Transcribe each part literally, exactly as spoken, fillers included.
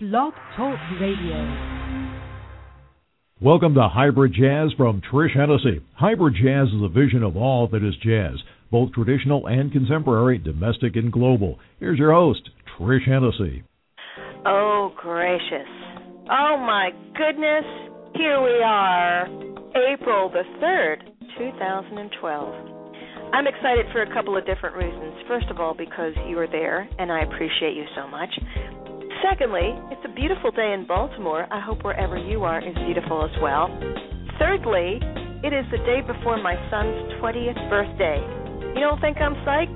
Blog Talk Radio. Welcome to Hybrid Jazz from Trish Hennessy. Hybrid Jazz is a vision of all that is jazz, both traditional and contemporary, domestic and global. Here's your host, Trish Hennessy. Oh, gracious. Oh, my goodness. Here we are, April the third, two thousand twelve. I'm excited for a couple of different reasons. First of all, because you are there, and I appreciate you so much. Secondly, it's a beautiful day in Baltimore. I hope wherever you are is beautiful as well. Thirdly, it is the day before my son's twentieth birthday. You don't think I'm psyched?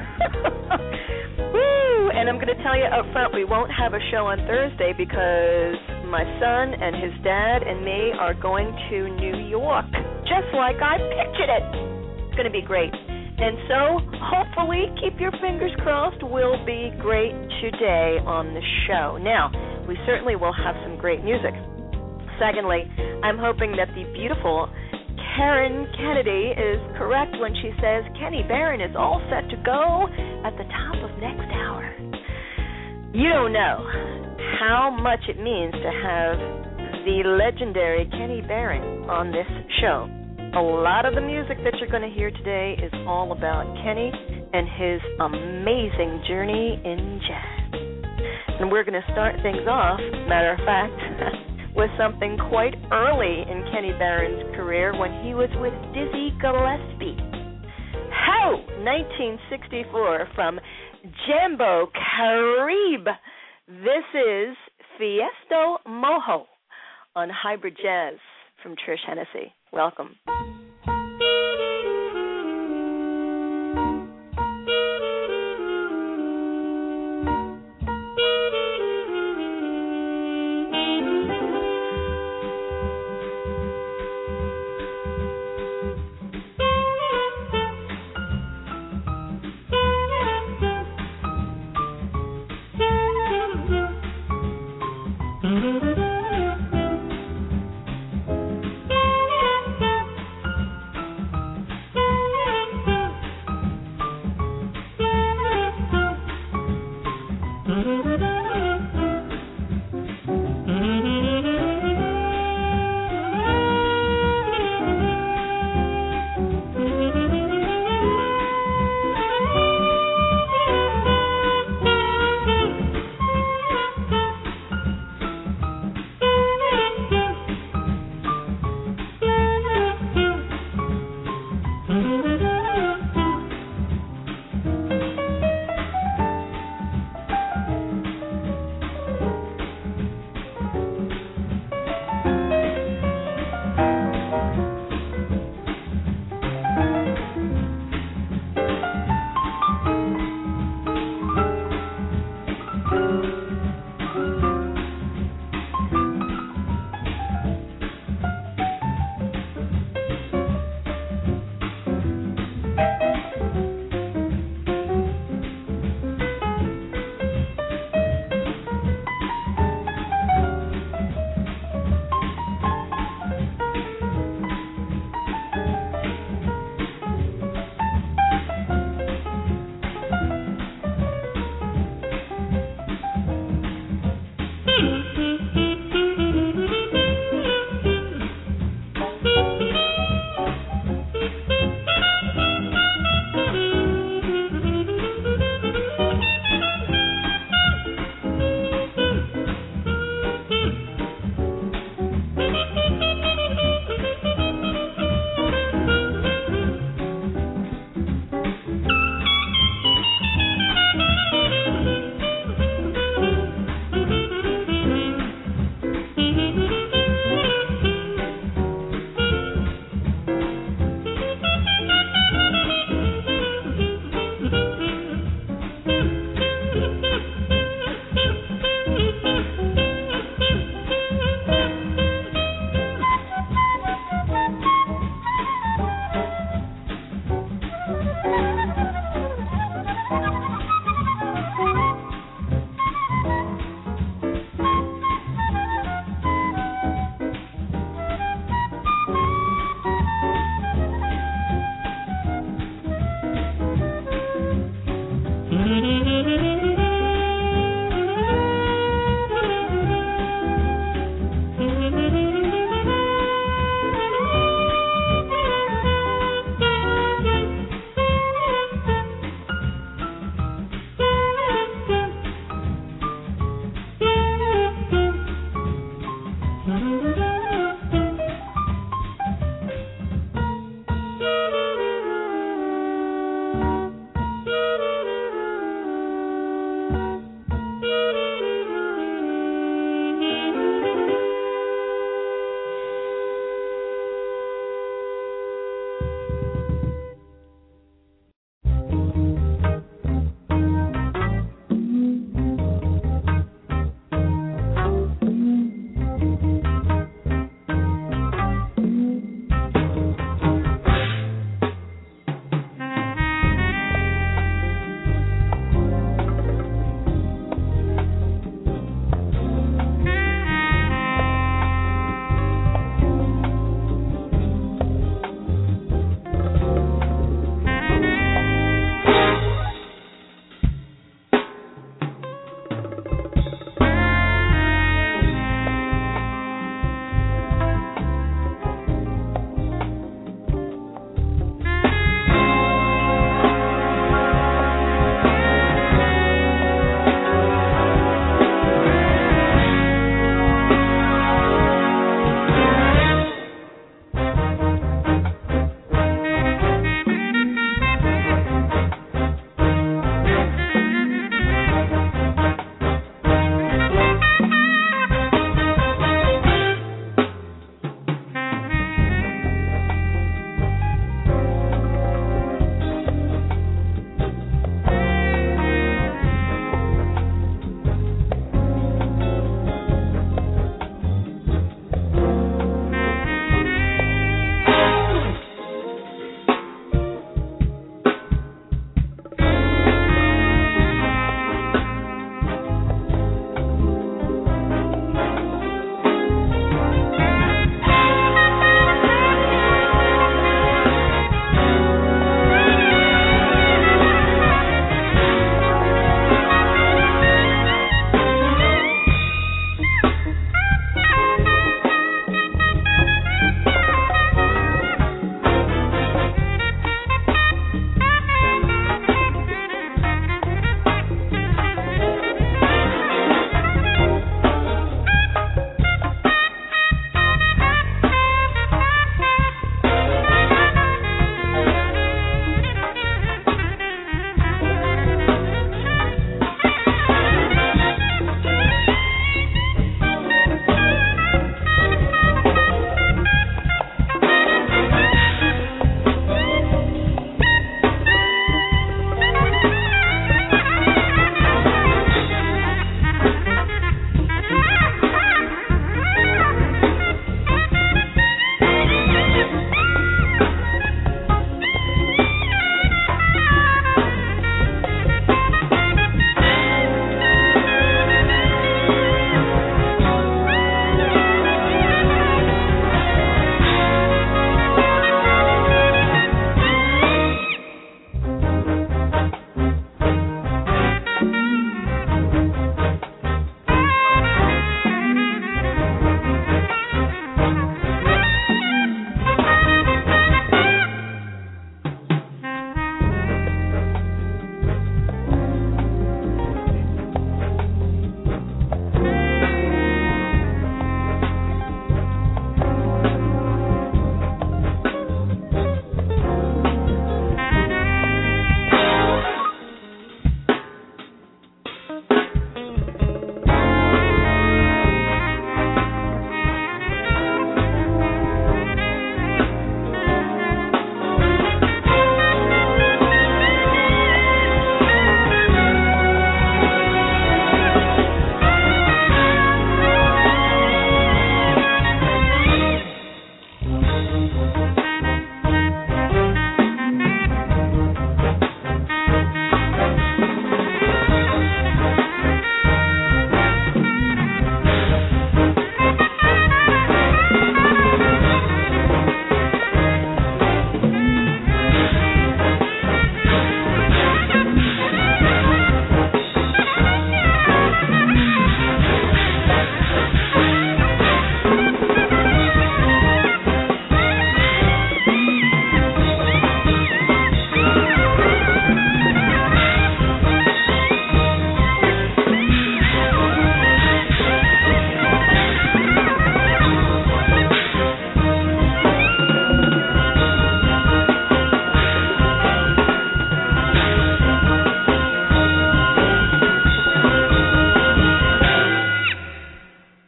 Woo! And I'm going to tell you up front, we won't have a show on Thursday because my son and his dad and me are going to New York, just like I pictured it. It's going to be great. And so, hopefully, keep your fingers crossed, will be great today on the show. Now, we certainly will have some great music. Secondly, I'm hoping that the beautiful Karen Kennedy is correct when she says Kenny Barron is all set to go at the top of next hour. You don't know how much it means to have the legendary Kenny Barron on this show. A lot of the music that you're going to hear today is all about Kenny and his amazing journey in jazz. And we're going to start things off, matter of fact, with something quite early in Kenny Barron's career when he was with Dizzy Gillespie. How? nineteen sixty-four from Jambo Caribe. This is Fiesto Mojo on Hybrid Jazz from Trish Hennessy. Welcome.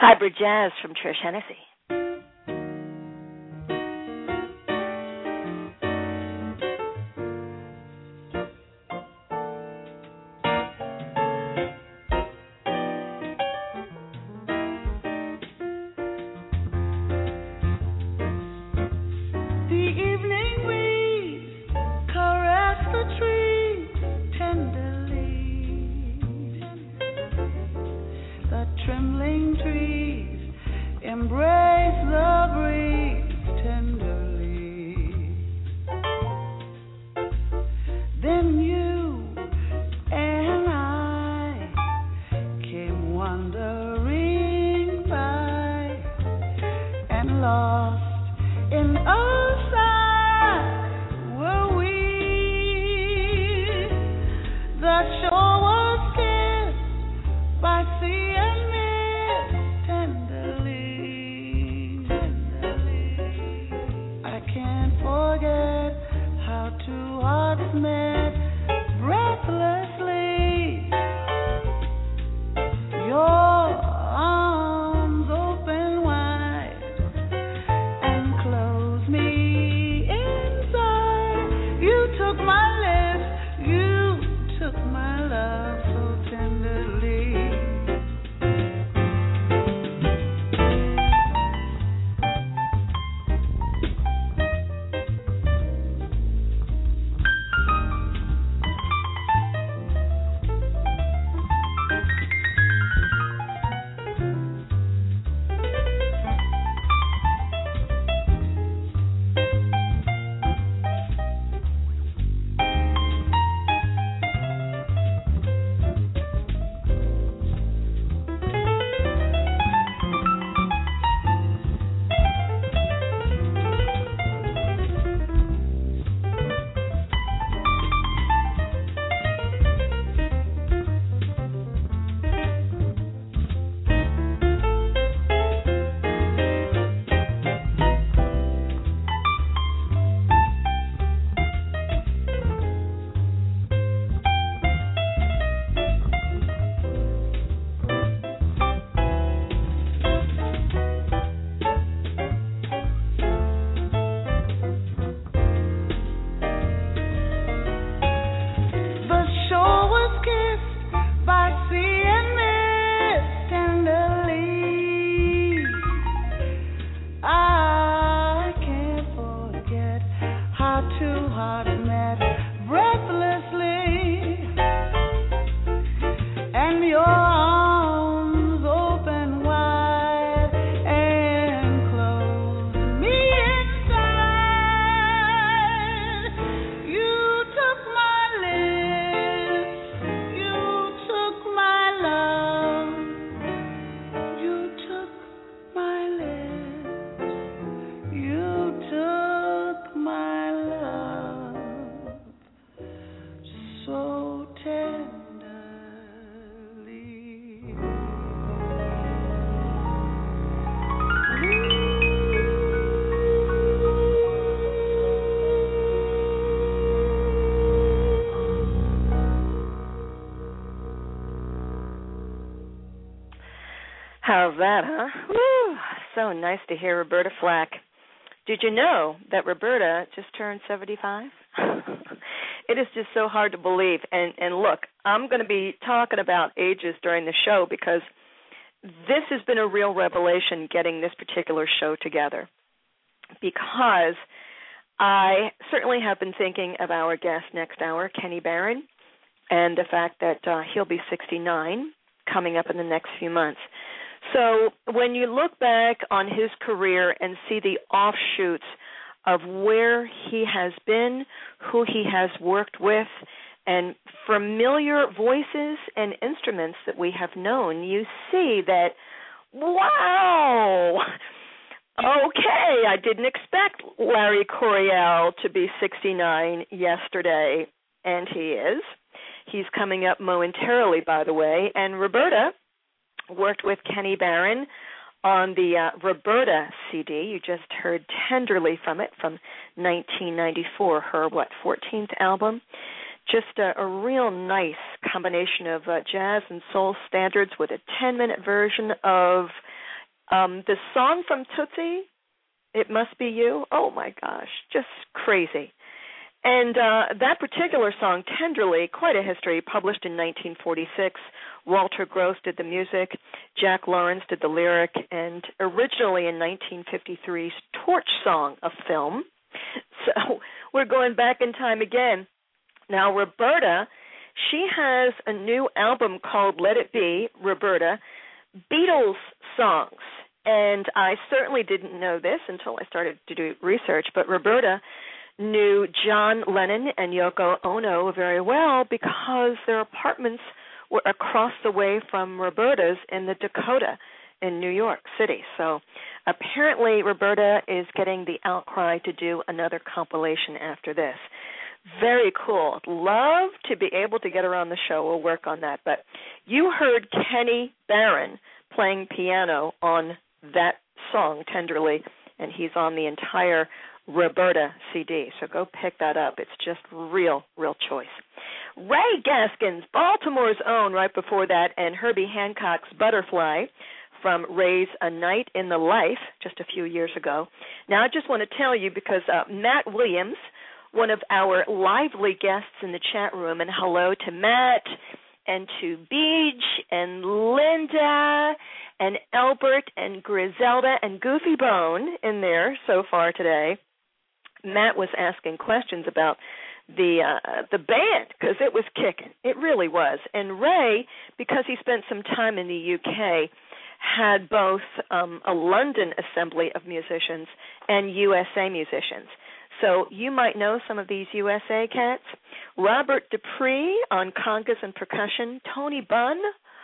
Hybrid Jazz from Trish Hennessy. How's that, huh? Woo! So nice to hear Roberta Flack. Did you know that Roberta just turned seventy-five? It is just so hard to believe. And, and look, I'm going to be talking about ages during the show because this has been a real revelation getting this particular show together, because I certainly have been thinking of our guest next hour, Kenny Barron, and the fact that uh, he'll be sixty-nine coming up in the next few months. So when you look back on his career and see the offshoots of where he has been, who he has worked with, and familiar voices and instruments that we have known, you see that, wow, okay, I didn't expect Larry Coryell to be sixty-nine yesterday, and he is. He's coming up momentarily, by the way, and Roberta worked with Kenny Barron on the uh, Roberta C D. You just heard Tenderly from it, from nineteen ninety-four, her, what, fourteenth album. Just a, a real nice combination of uh, jazz and soul standards with a ten-minute version of Um, the song from Tootsie, It Must Be You, oh my gosh, just crazy. And uh, that particular song, Tenderly, quite a history, published in nineteen forty-six. Walter Gross did the music, Jack Lawrence did the lyric, and originally in nineteen fifty-three's Torch Song, a film. So we're going back in time again. Now, Roberta, she has a new album called Let It Be, Roberta, Beatles songs. And I certainly didn't know this until I started to do research, but Roberta knew John Lennon and Yoko Ono very well because their apartments were across the way from Roberta's in the Dakota in New York City. So apparently Roberta is getting the outcry to do another compilation after this. Very cool. Love to be able to get her on the show. We'll work on that. But you heard Kenny Barron playing piano on that song, Tenderly, and he's on the entire Roberta C D, so go pick that up. It's just real, real choice. Ray Gaskins, Baltimore's own, right before that, and Herbie Hancock's Butterfly from Ray's A Night in the Life just a few years ago. Now, I just want to tell you, because uh, Matt Williams, one of our lively guests in the chat room, and hello to Matt and to Beej and Linda and Albert and Griselda and Goofy Bone in there so far today. Matt was asking questions about the uh, the band because it was kicking. It really was. And Ray, because he spent some time in the U K, had both um, a London assembly of musicians and U S A musicians. So you might know some of these U S A cats. Robert Dupree on congas and percussion, Tony Bunn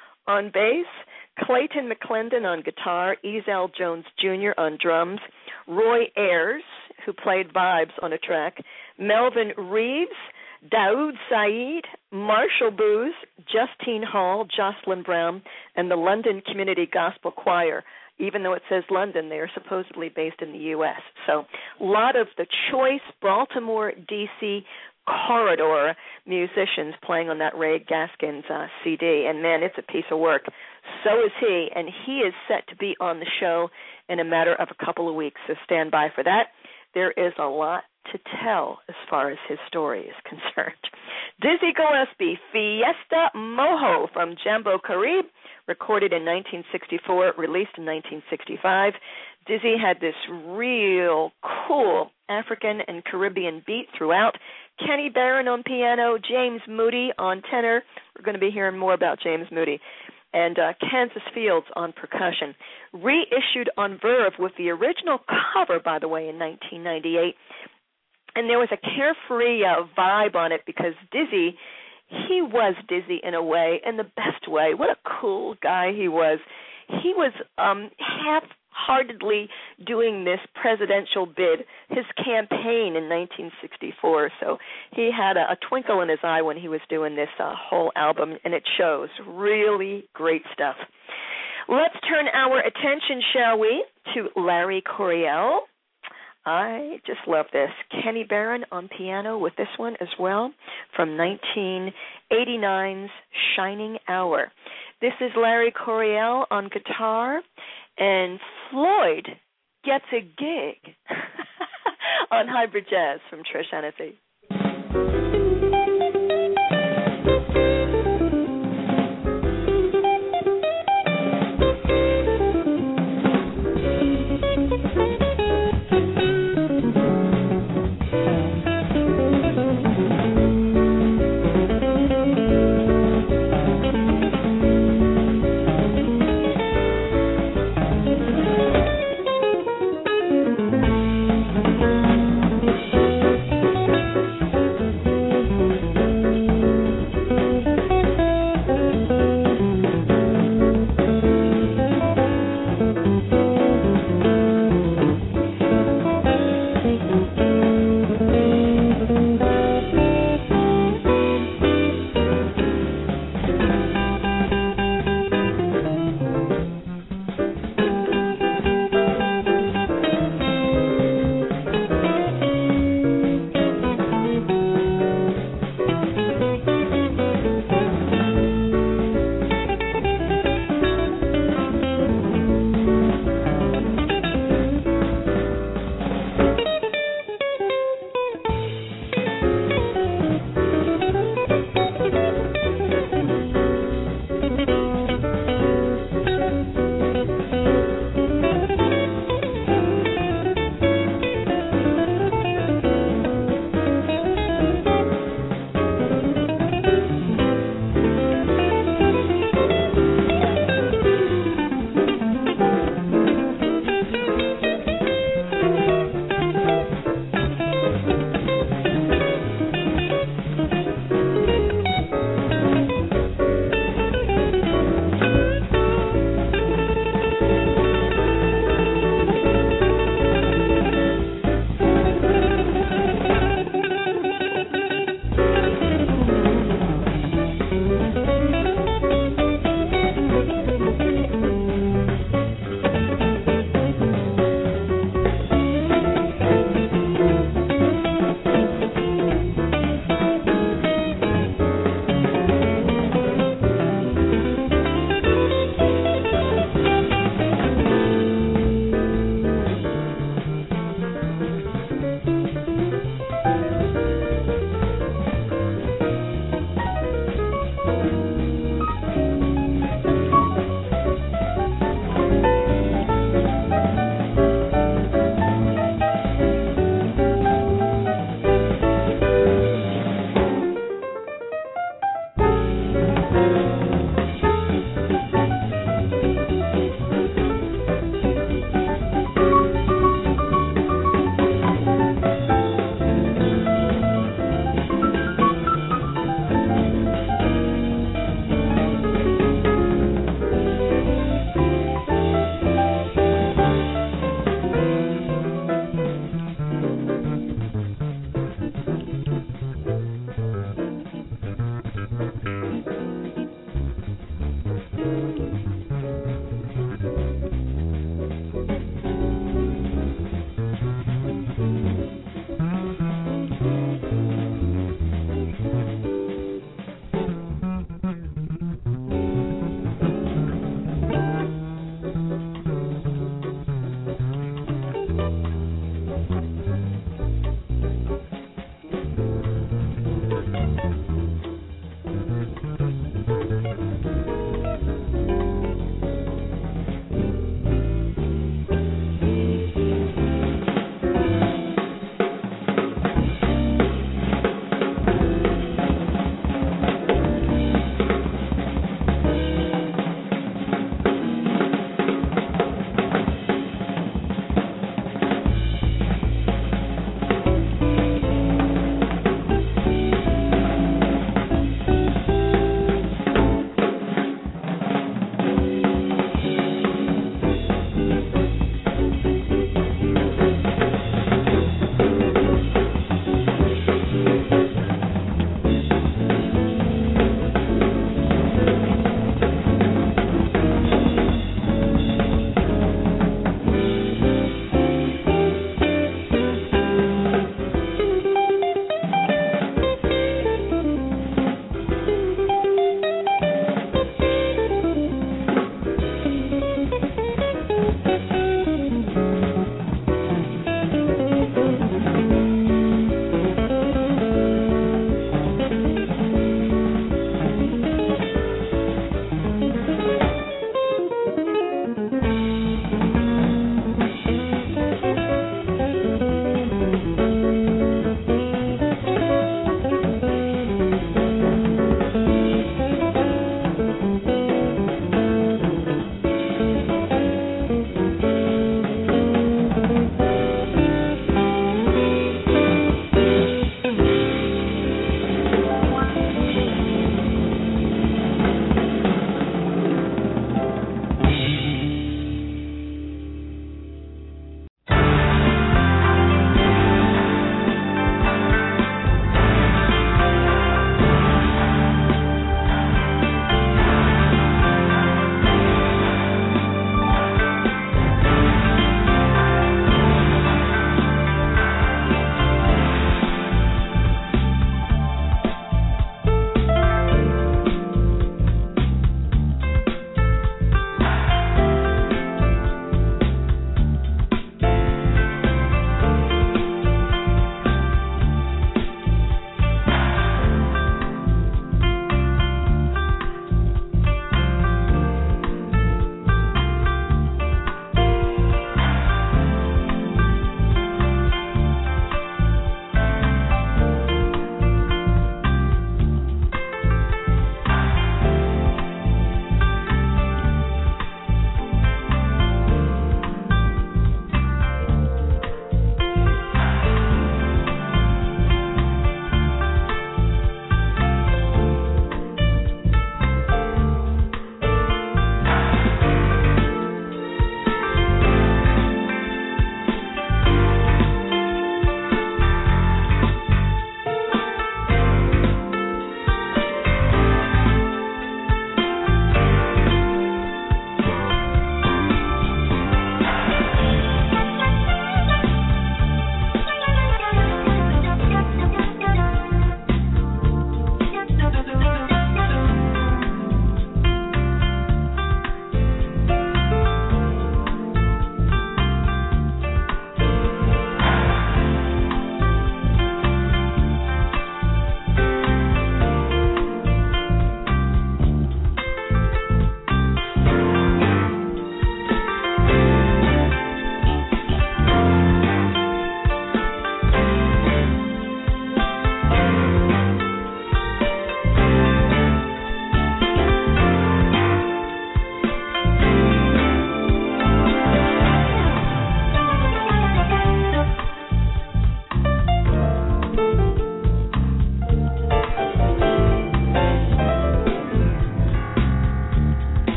on bass, Clayton McClendon on guitar, Ezell Jones Junior on drums, Roy Ayers, who played vibes on a track, Melvin Reeves, Daoud Saeed, Marshall Booz, Justine Hall, Jocelyn Brown, and the London Community Gospel Choir. Even though it says London, they are supposedly based in the U S. So a lot of the choice Baltimore, D C corridor musicians playing on that Ray Gaskins uh, C D. And, man, it's a piece of work. So is he, and he is set to be on the show in a matter of a couple of weeks, so stand by for that. There is a lot to tell as far as his story is concerned. Dizzy Gillespie, Fiesta Mojo from Jambo Caribe, recorded in nineteen sixty-four, released in nineteen sixty-five. Dizzy had this real cool African and Caribbean beat throughout. Kenny Barron on piano, James Moody on tenor. We're going to be hearing more about James Moody. And uh, Kansas Fields on percussion. Reissued on Verve with the original cover, by the way, in nineteen ninety-eight. And there was a carefree uh, vibe on it because Dizzy, he was Dizzy in a way, in the best way. What a cool guy he was. He was um, half-heartedly doing this presidential bid, his campaign in nineteen sixty-four. So he had a, a twinkle in his eye when he was doing this uh, whole album, and it shows. Really great stuff. Let's turn our attention, shall we, to Larry Coryell. I just love this. Kenny Barron on piano with this one as well from nineteen eighty-nine's Shining Hour. This is Larry Coryell on guitar, and Floyd gets a gig on Hybrid Jazz from Trish Hennessy.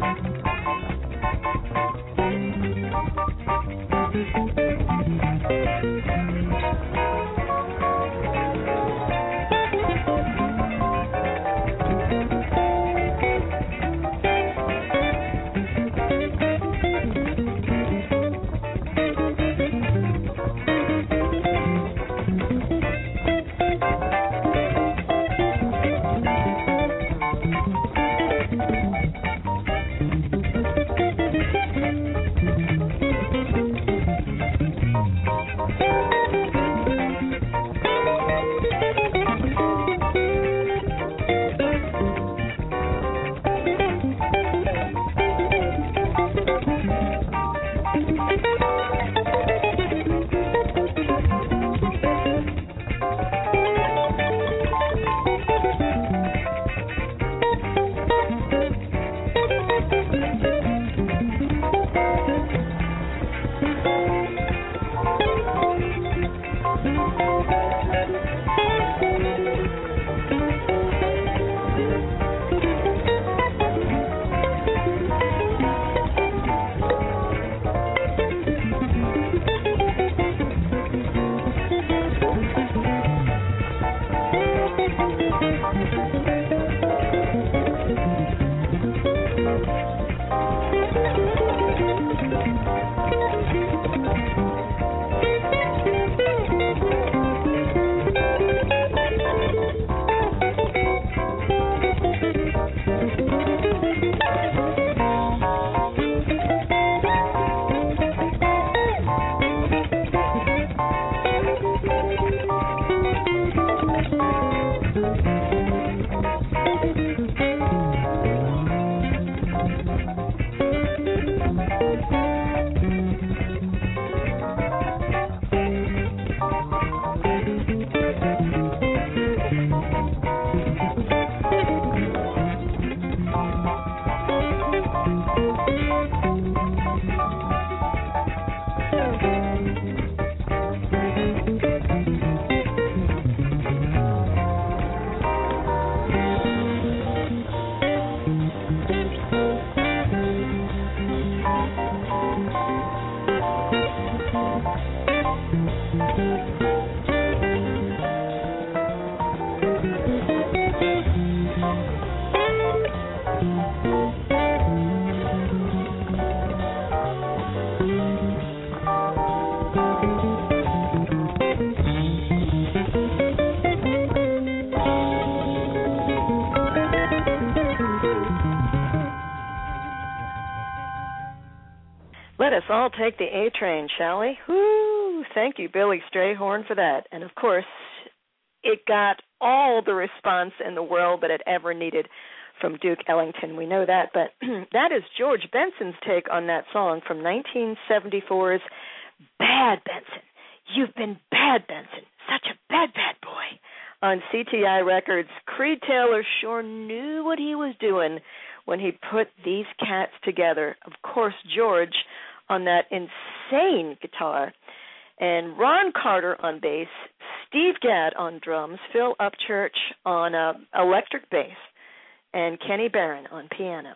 Let us all take the A train, shall we? Whoo! Thank you, Billy Strayhorn, for that. And, of course, it got all the response in the world that it ever needed from Duke Ellington. We know that. But that is George Benson's take on that song from nineteen seventy-four's Bad Benson. You've been bad, Benson. Such a bad, bad boy. On C T I Records, Creed Taylor sure knew what he was doing when he put these cats together. Of course, George on that insane guitar, and Ron Carter on bass, Steve Gadd on drums, Phil Upchurch on uh, electric bass, and Kenny Barron on piano.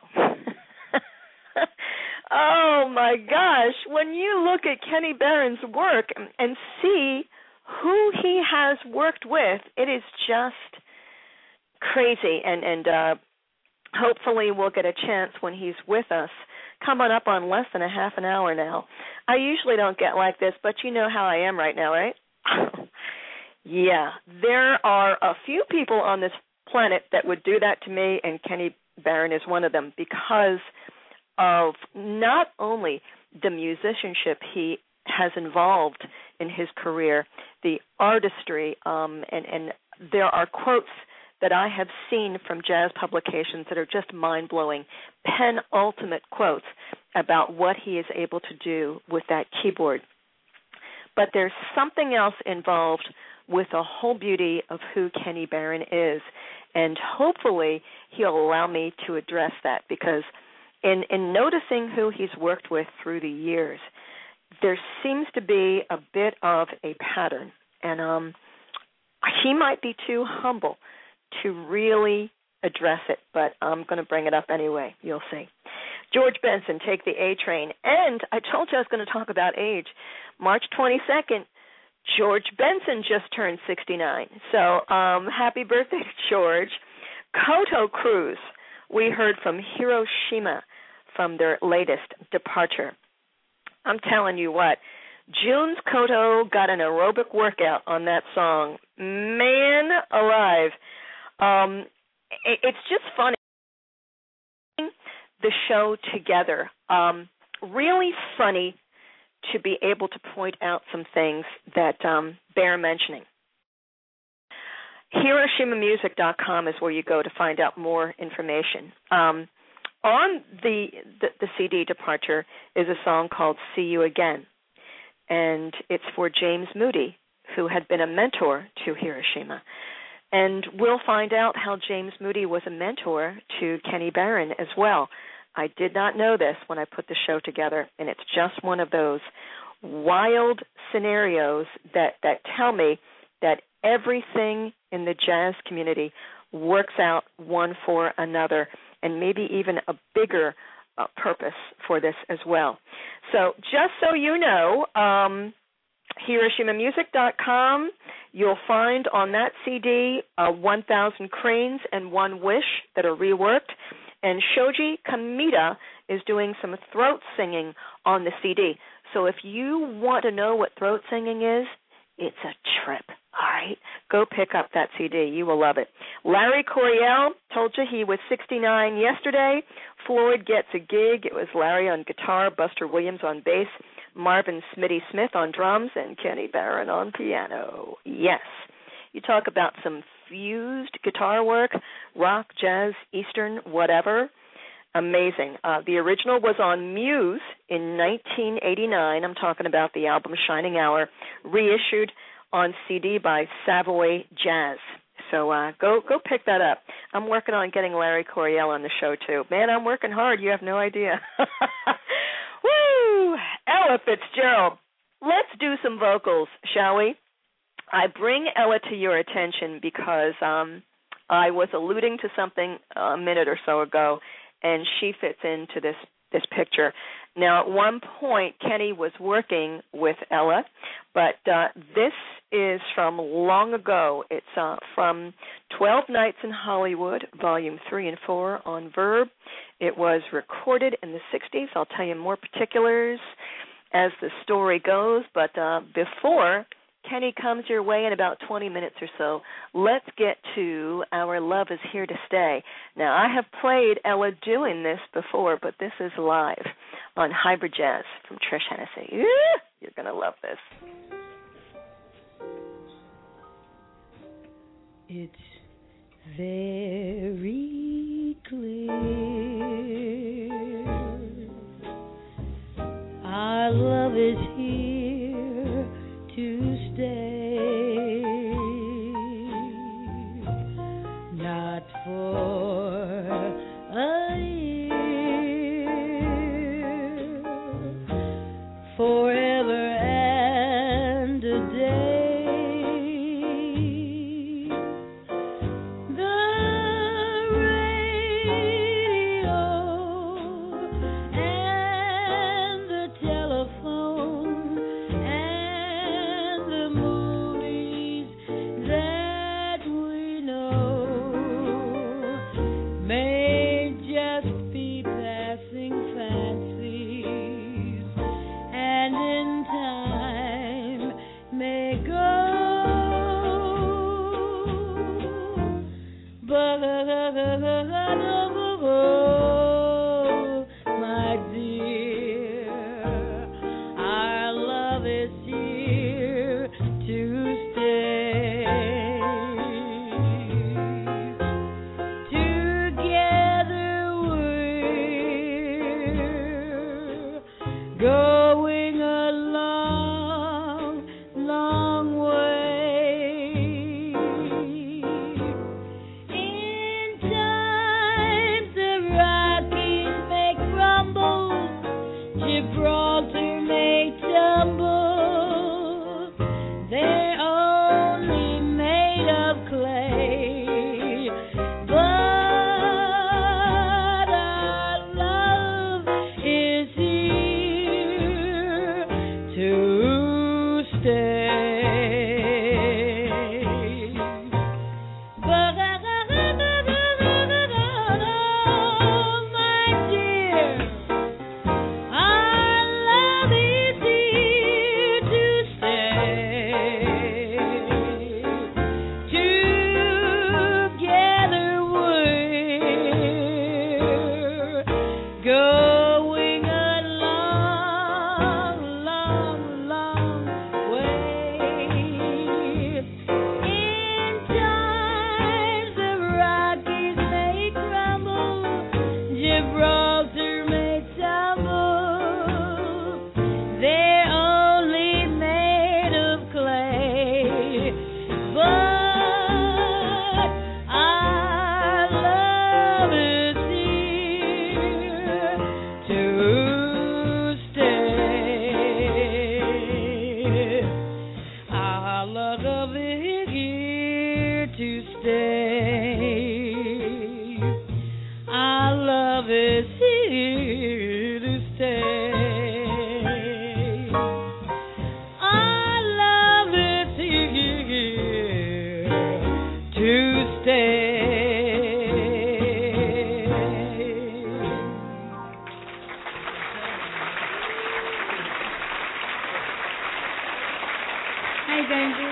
Oh, my gosh. When you look at Kenny Barron's work and see who he has worked with, it is just crazy. And, and uh, hopefully we'll get a chance when he's with us. Coming up on less than a half an hour now. I usually don't get like this, but you know how I am right now, right? Yeah, there are a few people on this planet that would do that to me, and Kenny Barron is one of them, because of not only the musicianship he has involved in his career, the artistry, um, and, and there are quotes that I have seen from jazz publications that are just mind-blowing, penultimate quotes about what he is able to do with that keyboard. But there's something else involved with the whole beauty of who Kenny Barron is, and hopefully he'll allow me to address that, because in, in noticing who he's worked with through the years, there seems to be a bit of a pattern, and um, he might be too humble to really address it, but I'm going to bring it up anyway. You'll see. George Benson, Take the A Train. And I told you I was going to talk about age. March twenty-second, George Benson just turned sixty-nine. So um, happy birthday, George. Koto Cruise, we heard from Hiroshima from their latest Departure. I'm telling you what, June's Koto got an aerobic workout on that song. Man alive. Um, it, it's just funny. The show together. Um, really funny to be able to point out some things that um, bear mentioning. Hiroshima Music dot com is where you go to find out more information. Um, on the, the the C D Departure is a song called See You Again, and it's for James Moody, who had been a mentor to Hiroshima. And we'll find out how James Moody was a mentor to Kenny Barron as well. I did not know this when I put the show together, and it's just one of those wild scenarios that, that tell me that everything in the jazz community works out one for another, and maybe even a bigger uh, purpose for this as well. So just so you know, um, Hiroshima Music dot com, you'll find on that C D uh, one thousand Cranes and One Wish that are reworked, and Shoji Kamita is doing some throat singing on the C D. So if you want to know what throat singing is, it's a trip. All right, go pick up that C D. You will love it. Larry Coryell, told you he was sixty-nine yesterday. Floyd gets a gig. It was Larry on guitar, Buster Williams on bass, Marvin Smitty Smith on drums, and Kenny Barron on piano. Yes. You talk about some fused guitar work, rock, jazz, Eastern, whatever. Amazing. Uh, the original was on Muse in nineteen eighty-nine. I'm talking about the album Shining Hour, reissued on C D by Savoy Jazz. So uh, go go pick that up. I'm working on getting Larry Coryell on the show, too. Man, I'm working hard. You have no idea. Woo! Ella Fitzgerald. Let's do some vocals, shall we? I bring Ella to your attention because um, I was alluding to something a minute or so ago, and she fits into this, this picture. Now, at one point, Kenny was working with Ella, but uh, this is from long ago. It's uh, from twelve Nights in Hollywood, Volume three and four on Verb. It was recorded in the sixties. I'll tell you more particulars as the story goes, but uh, before Kenny comes your way in about twenty minutes or so, let's get to Our Love Is Here to Stay. Now, I have played Ella doing this before, but this is live on Hybrid Jazz from Trish Hennessy. You're going to love this. It's very clear our love is here to stay, not for a year, forever and a day. The radio and the telephone and the movies that we know may just be passing fancies, and in time may go. But my dear, our love is here to stay. Together we're going a long, long way. In times the Rockies may crumble, Gibraltar may tumble, they're only made of clay, but our love Thanks, Angel.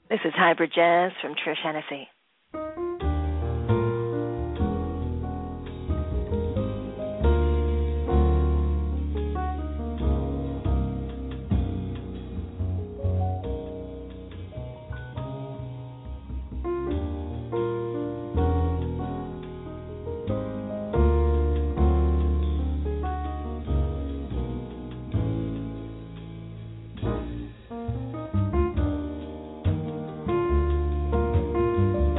This is Hybrid Jazz from Trish Hennessy. Thank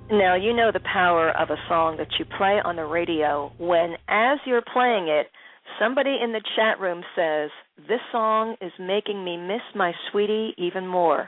Now, you know the power of a song that you play on the radio when, as you're playing it, somebody in the chat room says, this song is making me miss my sweetie even more.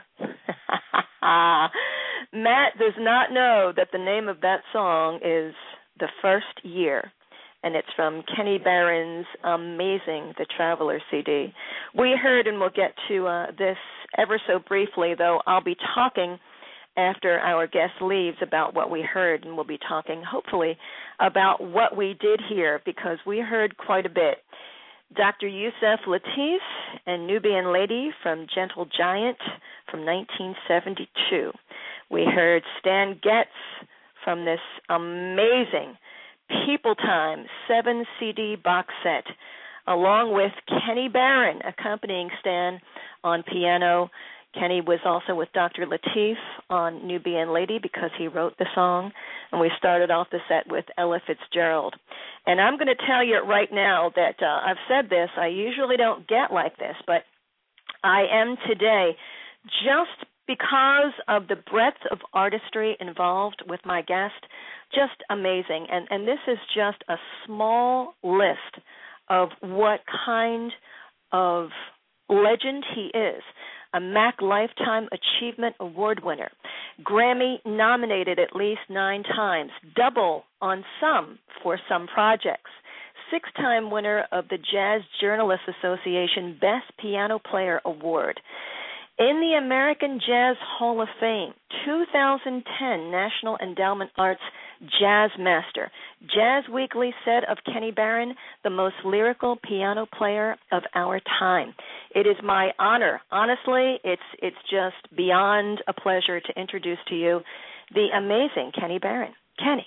Matt does not know that the name of that song is The First Year, and it's from Kenny Barron's amazing The Traveler C D. We heard, and we'll get to uh, this ever so briefly, though I'll be talking after our guest leaves about what we heard, and we'll be talking, hopefully, about what we did hear, because we heard quite a bit. Doctor Yusef Lateef and Nubian Lady from Gentle Giant from nineteen seventy-two. We heard Stan Getz from this amazing People Time seven C D box set, along with Kenny Barron accompanying Stan on piano. Kenny was also with Doctor Lateef on Nubian Lady because he wrote the song, and we started off the set with Ella Fitzgerald. And I'm going to tell you right now that uh, I've said this, I usually don't get like this, but I am today just because of the breadth of artistry involved with my guest, just amazing. And, and this is just a small list of what kind of legend he is. A M A C Lifetime Achievement Award winner, Grammy nominated at least nine times, double on some for some projects, six-time winner of the Jazz Journalists Association Best Piano Player Award. In the American Jazz Hall of Fame, two thousand ten National Endowment Arts Jazz Master. Jazz Weekly said of Kenny Barron, the most lyrical piano player of our time. It is my honor. Honestly, it's it's just beyond a pleasure to introduce to you the amazing Kenny Barron. Kenny.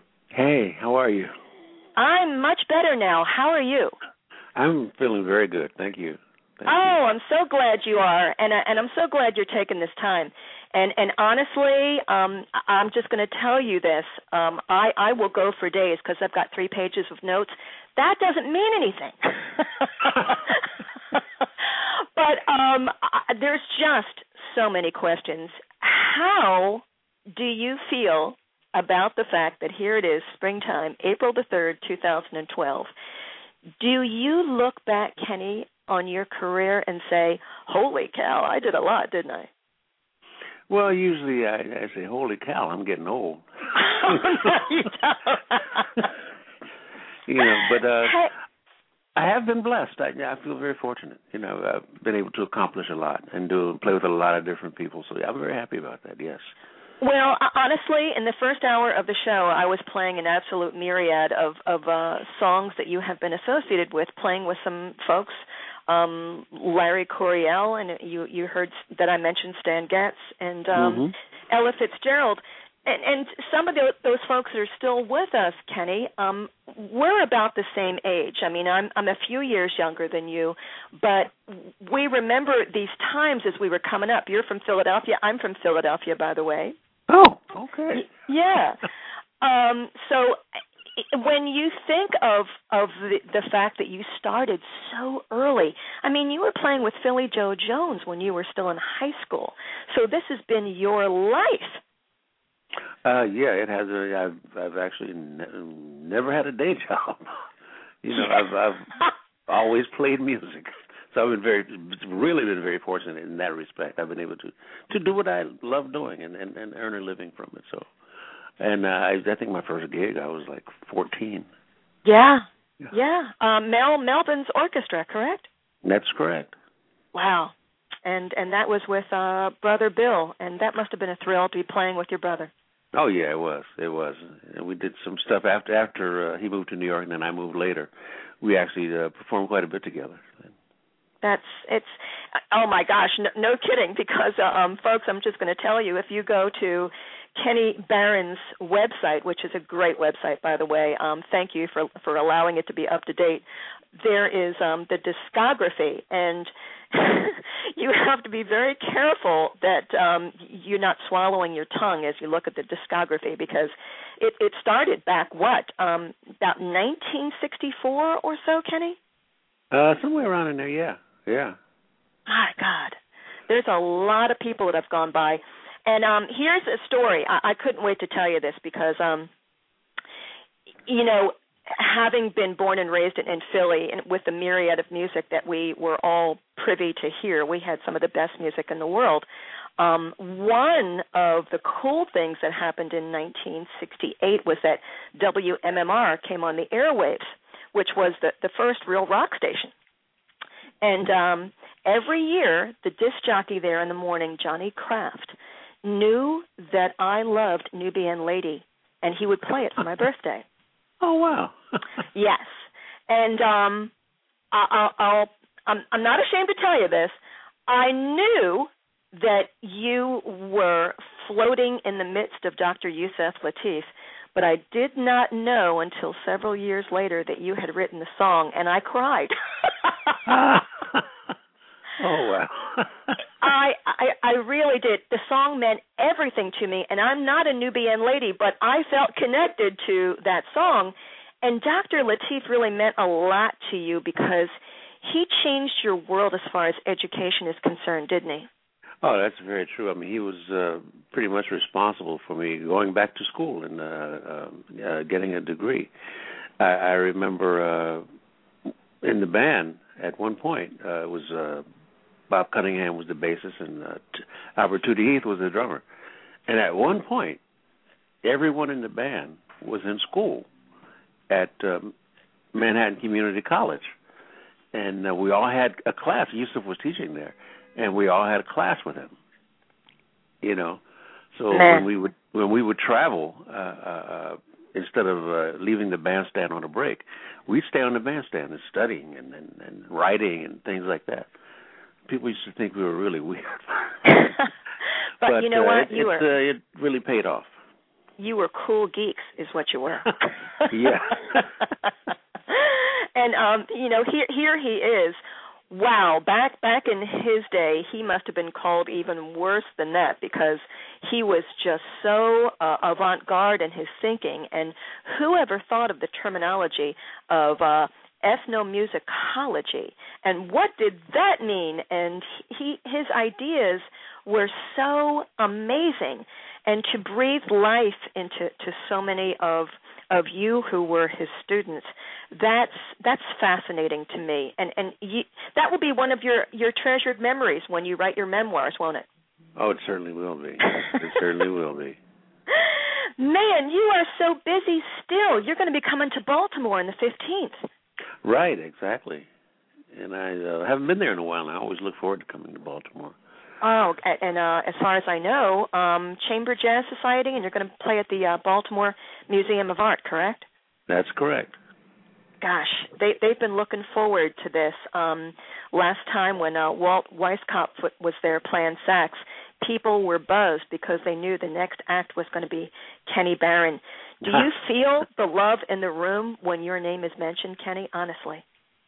Hey, how are you? I'm much better now. How are you? I'm feeling very good. Thank you. Thank oh, you. I'm so glad you are, and I, and I'm so glad you're taking this time. And and honestly, um, I'm just going to tell you this. Um, I, I will go for days because I've got three pages of notes. That doesn't mean anything. But um, I, there's just so many questions. How do you feel about the fact that here it is, springtime, April the third, two thousand twelve? Do you look back, Kenny, on your career and say, holy cow, I did a lot, didn't I? Well, usually I, I say, holy cow, I'm getting old. you don't. you know, but uh, hey. I have been blessed. I, I feel very fortunate. You know, I've been able to accomplish a lot and do play with a lot of different people. So yeah, I'm very happy about that, yes. Well, honestly, in the first hour of the show, I was playing an absolute myriad of, of uh, songs that you have been associated with, playing with some folks, um, Larry Coryell, and you, you heard that I mentioned Stan Getz, and um, mm-hmm. Ella Fitzgerald. And, and some of the, those folks that are still with us, Kenny, um, we're about the same age. I mean, I'm, I'm a few years younger than you, but we remember these times as we were coming up. You're from Philadelphia. I'm from Philadelphia, by the way. Oh, okay. Yeah. um, so when you think of of the, the fact that you started so early, I mean, you were playing with Philly Joe Jones when you were still in high school. So this has been your life. Uh, yeah, it has. A, I've I've actually ne- never had a day job. you know, I've I've always played music. So I've been very, really been very fortunate in that respect. I've been able to, to do what I love doing and, and, and earn a living from it. So, and uh, I, I think my first gig I was like fourteen. Yeah, yeah. yeah. Um, Mel Melvin's orchestra, correct? That's correct. Wow, and and that was with uh, Brother Bill, and that must have been a thrill to be playing with your brother. Oh yeah, it was. It was. And we did some stuff after after uh, he moved to New York, and then I moved later. We actually uh, performed quite a bit together. That's it's oh my gosh, no, no kidding. Because uh, um, folks, I'm just going to tell you, if you go to Kenny Barron's website, which is a great website, by the way, um, thank you for for allowing it to be up to date. There is um, the discography, and you have to be very careful that um, you're not swallowing your tongue as you look at the discography, because it, it started back what um, about nineteen sixty-four or so, Kenny? Uh, somewhere around in there, yeah. Yeah. My God. There's a lot of people that have gone by. And um, here's a story. I, I couldn't wait to tell you this because, um, you know, having been born and raised in, in Philly and with the myriad of music that we were all privy to hear, we had some of the best music in the world. Um, one of the cool things that happened in nineteen sixty-eight was that W M M R came on the airwaves, which was the, the first real rock station. And um, every year, the disc jockey there in the morning, Johnny Kraft, knew that I loved Nubian Lady, and he would play it for my birthday. Oh, wow. Yes. And um, I, I'll, I'll, I'm, I'm not ashamed to tell you this. I knew that you were floating in the midst of Doctor Yusef Lateef, but I did not know until several years later that you had written the song, and I cried. Oh, wow. I, I I really did. The song meant everything to me, and I'm not a Nubian lady, but I felt connected to that song. And Doctor Lateef really meant a lot to you because he changed your world as far as education is concerned, didn't he? Oh, that's very true. I mean, he was uh, pretty much responsible for me going back to school and uh, uh, uh, getting a degree. I, I remember uh, in the band at one point, uh, it was uh, Bob Cunningham was the bassist and uh, T- Albert Tootie Heath was the drummer. And at one point, everyone in the band was in school at um, Manhattan Community College. And uh, we all had a class. Yusef was teaching there. And we all had a class with him, you know. So Man. when we would when we would travel, uh, uh, instead of uh, leaving the bandstand on a break, we'd stay on the bandstand and studying and, and, and writing and things like that. People used to think we were really weird. but, but you know uh, what? It, you were uh, it really paid off. You were cool geeks, is what you were. Yeah. And um, you know, here here he is. Wow, back back in his day, he must have been called even worse than that because he was just so uh, avant-garde in his thinking. And whoever thought of the terminology of uh, ethnomusicology, and what did that mean? And he his ideas were so amazing, and to breathe life into to so many of of you who were his students, that's that's fascinating to me, and and you, that will be one of your, your treasured memories when you write your memoirs, won't it? Oh, it certainly will be. It certainly will be. Man, you are so busy still. You're going to be coming to Baltimore on the fifteenth. Right, exactly. And I uh, haven't been there in a while, and I always look forward to coming to Baltimore. Oh, and uh, as far as I know, um, Chamber Jazz Society, and you're going to play at the uh, Baltimore Museum of Art, correct? That's correct. Gosh, they, they've been looking forward to this. Um, last time when uh, Walt Weiskopf was there playing sax, people were buzzed because they knew the next act was going to be Kenny Barron. Do you feel the love in the room when your name is mentioned, Kenny, honestly?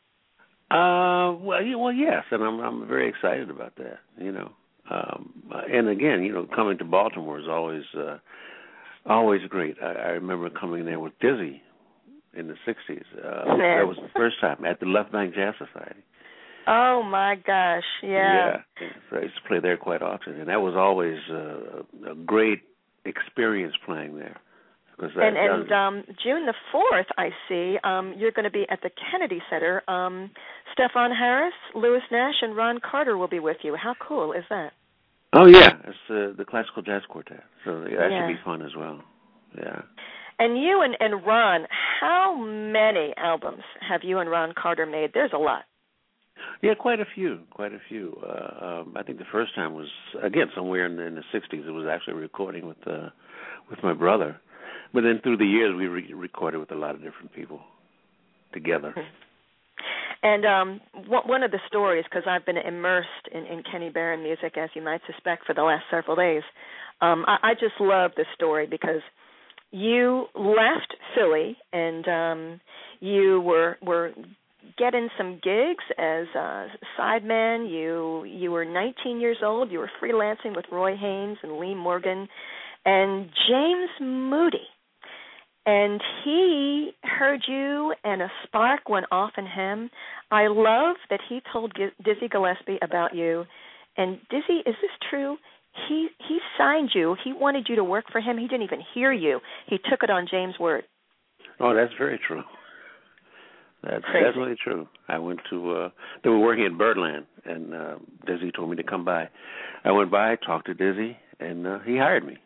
Uh, well, yeah, well, yes, and I'm I'm very excited about that. You know, um, and again, you know, coming to Baltimore is always uh, always great. I, I remember coming there with Dizzy in the sixties. Uh, that was the first time at the Left Bank Jazz Society. Oh my gosh, yeah. Yeah, so I used to play there quite often, and that was always uh, a great experience playing there. That, and and um, June the fourth, I see, um, you're going to be at the Kennedy Center. Um, Stephon Harris, Louis Nash, and Ron Carter will be with you. How cool is that? Oh, yeah. It's uh, the Classical Jazz Quartet, so that yeah. should be fun as well. Yeah. And you and, and Ron, how many albums have you and Ron Carter made? There's a lot. Yeah, quite a few, quite a few. Uh, um, I think the first time was, again, somewhere in the, in the sixties. It was actually recording with uh, with my brother. But then through the years, we re- recorded with a lot of different people together. And um, one of the stories, because I've been immersed in, in Kenny Barron music, as you might suspect, for the last several days, um, I, I just love this story because you left Philly and um, you were were getting some gigs as a sideman. You you were nineteen years old. You were freelancing with Roy Haynes and Lee Morgan and James Moody. And he heard you, and a spark went off in him. I love that he told Dizzy Gillespie about you. And Dizzy, is this true? he he signed you. He wanted you to work for him. He didn't even hear you. He took it on James' word. Oh, that's very true. That's Crazy. definitely true. I went to, uh, they were working in Birdland, and uh, Dizzy told me to come by. I went by, talked to Dizzy, and uh, he hired me.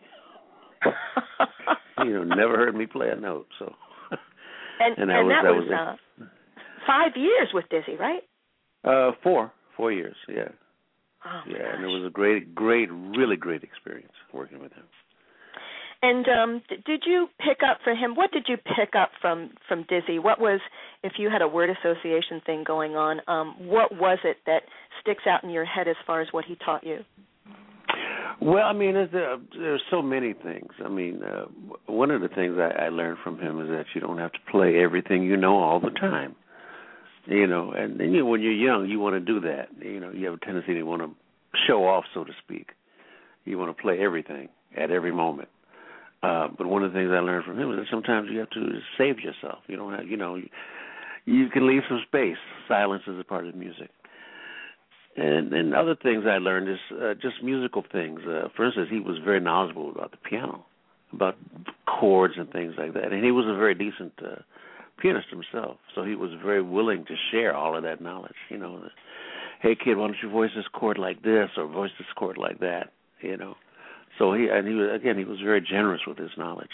You know, never heard me play a note. So, and, and, that and was, that, that was, was uh, five years with Dizzy, right? Uh, four, four years, yeah. Oh, yeah, gosh. and it was a great, great, really great experience working with him. And um, th- did you pick up for him? What did you pick up from, from Dizzy? What was, if you had a word association thing going on, um, what was it that sticks out in your head as far as what he taught you? Well, I mean, there's, uh, there's so many things. I mean, uh, one of the things I, I learned from him is that you don't have to play everything you know all the time. You know, and, and you know, when you're young, you want to do that. You know, you have a tendency to want to show off, so to speak. You want to play everything at every moment. Uh, but one of the things I learned from him is that sometimes you have to save yourself. You don't have, you know, you, you can leave some space. Silence is a part of music. And and other things I learned is uh, just musical things. Uh, for instance, he was very knowledgeable about the piano, about chords and things like that. And he was a very decent uh, pianist himself, so he was very willing to share all of that knowledge. You know, hey kid, why don't you voice this chord like this or voice this chord like that? You know, so he and he was again he was very generous with his knowledge.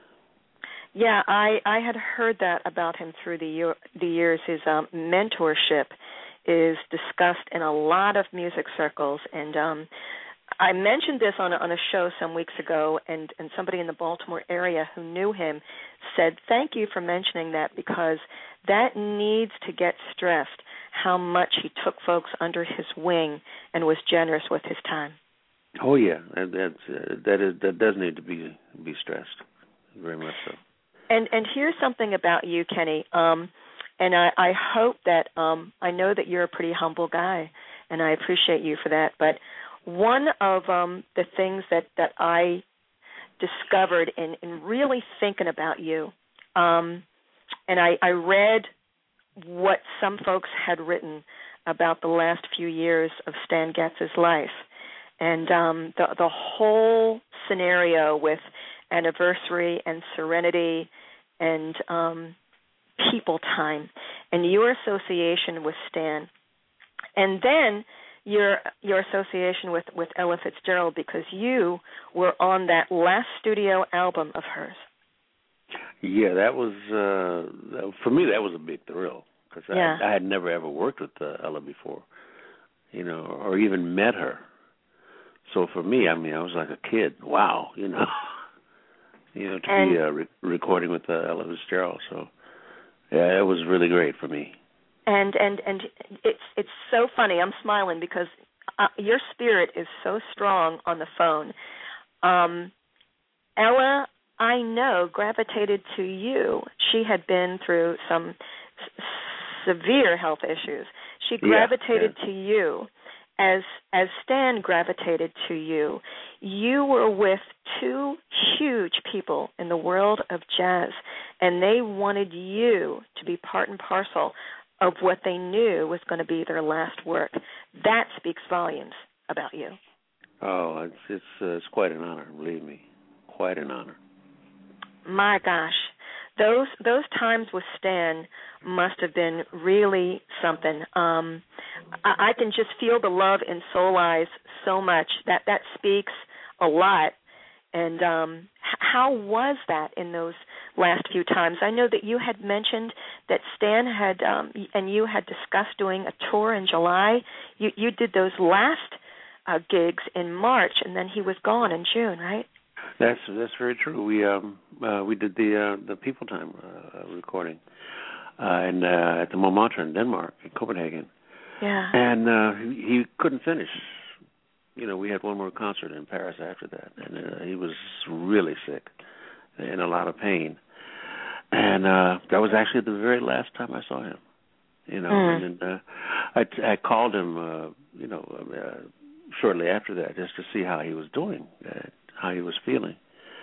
Yeah, I I had heard that about him through the year, the years. His um, mentorship is discussed in a lot of music circles, and um, I mentioned this on a, on a show some weeks ago, and, and somebody in the Baltimore area who knew him said, thank you for mentioning that, because that needs to get stressed, how much he took folks under his wing and was generous with his time. Oh, yeah, that, that's, uh, that, is, that does need to be be stressed, very much so. And, and here's something about you, Kenny. Um, And I, I hope that, um, I know that you're a pretty humble guy, and I appreciate you for that. But one of um, the things that, that I discovered in, in really thinking about you, um, and I, I read what some folks had written about the last few years of Stan Getz's life, and um, the, the whole scenario with Anniversary and Serenity and um people time, and your association with Stan, and then your your association with, with Ella Fitzgerald, because you were on that last studio album of hers. Yeah, that was, uh, for me, that was a big thrill, because yeah. I, I had never ever worked with uh, Ella before, you know, or even met her. So for me, I mean, I was like a kid. Wow, you know, you know, to and, be uh, re- recording with uh, Ella Fitzgerald, so. Yeah, it was really great for me. And and and it's it's so funny. I'm smiling because uh, your spirit is so strong on the phone. Um, Ella, I know, gravitated to you. She had been through some s- severe health issues. She gravitated yeah, yeah. to you as as Stan gravitated to you. You were with two huge people in the world of jazz, and they wanted you to be part and parcel of what they knew was going to be their last work. That speaks volumes about you. Oh, it's it's, uh, it's quite an honor, believe me, quite an honor. My gosh, those those times with Stan must have been really something. Um, I, I can just feel the love in Soul Eyes so much. That that speaks a lot. And um, how was that in those last few times? I know that you had mentioned that Stan had um, and you had discussed doing a tour in July. You you did those last uh, gigs in March, and then he was gone in June, right? That's that's very true. We um uh, we did the uh, the People Time uh, recording, uh, and uh, at the Montmartre in Denmark, in Copenhagen. Yeah. And uh, he, he couldn't finish. You know, we had one more concert in Paris after that, and uh, he was really sick, in a lot of pain. And uh, that was actually the very last time I saw him. You know, mm. and uh, I I called him, uh, you know, uh, shortly after that, just to see how he was doing. Uh, how he was feeling.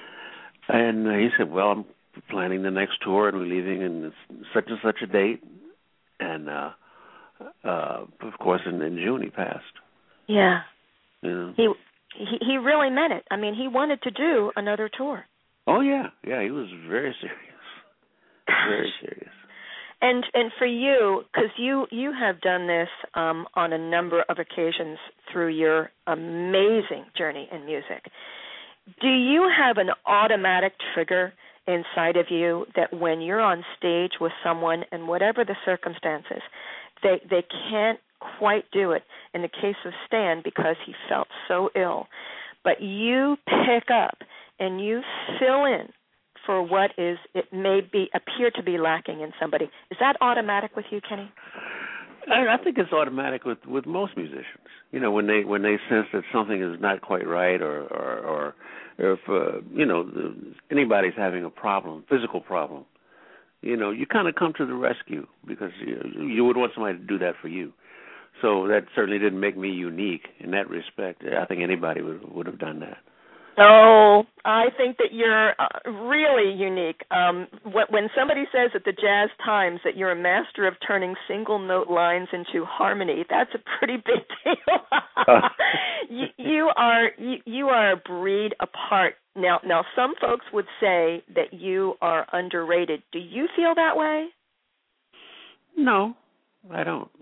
And uh, he said, well, I'm planning the next tour, and we're leaving in such and such a date. And, uh, uh, of course, in, in June he passed. Yeah. You know? He he he really meant it. I mean, he wanted to do another tour. Oh yeah, yeah, he was very serious, very serious. And and for you, because you you have done this um, on a number of occasions through your amazing journey in music, do you have an automatic trigger inside of you that when you're on stage with someone and whatever the circumstances, they they can't quite do it? In the case of Stan, because he felt so ill, but you pick up and you fill in for what is it may be appear to be lacking in somebody. Is that automatic with you, Kenny? I, I think it's automatic with, with most musicians. You know, when they when they sense that something is not quite right, or or, or if uh, you know the, anybody's having a problem, physical problem, you know, you kind of come to the rescue because you, you would want somebody to do that for you. So that certainly didn't make me unique in that respect. I think anybody would would have done that. Oh, I think that you're uh, really unique. Um, when somebody says at the Jazz Times that you're a master of turning single-note lines into harmony, that's a pretty big deal. you, you are you, you are a breed apart. Now, now, some folks would say that you are underrated. Do you feel that way? No, I don't.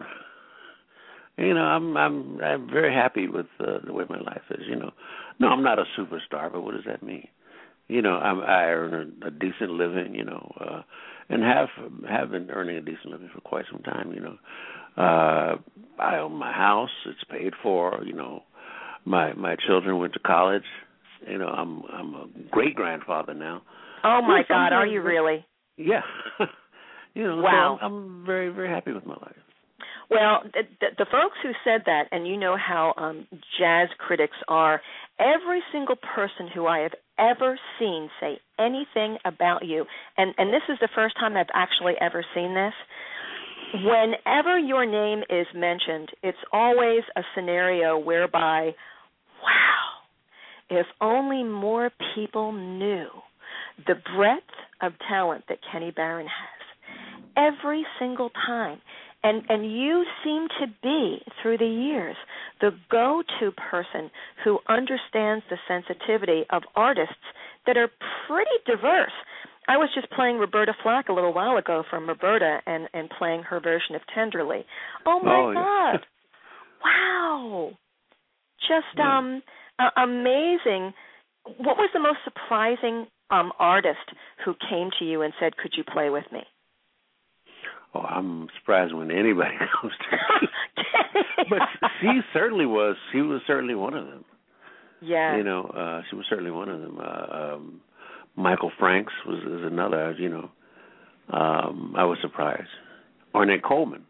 You know, I'm I'm I'm very happy with uh, the way my life is. You know, no, I'm not a superstar, but what does that mean? You know, I'm, I earn a, a decent living. You know, uh, and have have been earning a decent living for quite some time. You know, uh, I own my house; it's paid for. You know, my my children went to college. You know, I'm I'm a great grandfather now. Oh my yes, God, very, are you really? Yeah. You know, wow. so I'm, I'm very very happy with my life. Well, the, the, the folks who said that, and you know how um, jazz critics are, every single person who I have ever seen say anything about you, and, and this is the first time I've actually ever seen this, whenever your name is mentioned, it's always a scenario whereby, wow, if only more people knew the breadth of talent that Kenny Barron has. Every single time. And and you seem to be, through the years, the go-to person who understands the sensitivity of artists that are pretty diverse. I was just playing Roberta Flack a little while ago from Roberta and, and playing her version of Tenderly. Oh, my oh, God. Yeah. Wow. Just yeah. um uh, amazing. What was the most surprising um, artist who came to you and said, could you play with me? Oh, I'm surprised when anybody comes to me. But she certainly was. She was certainly one of them. Yeah. You know, uh, she was certainly one of them. Uh, um, Michael Franks was, was another. You know, um, I was surprised. Ornette Coleman.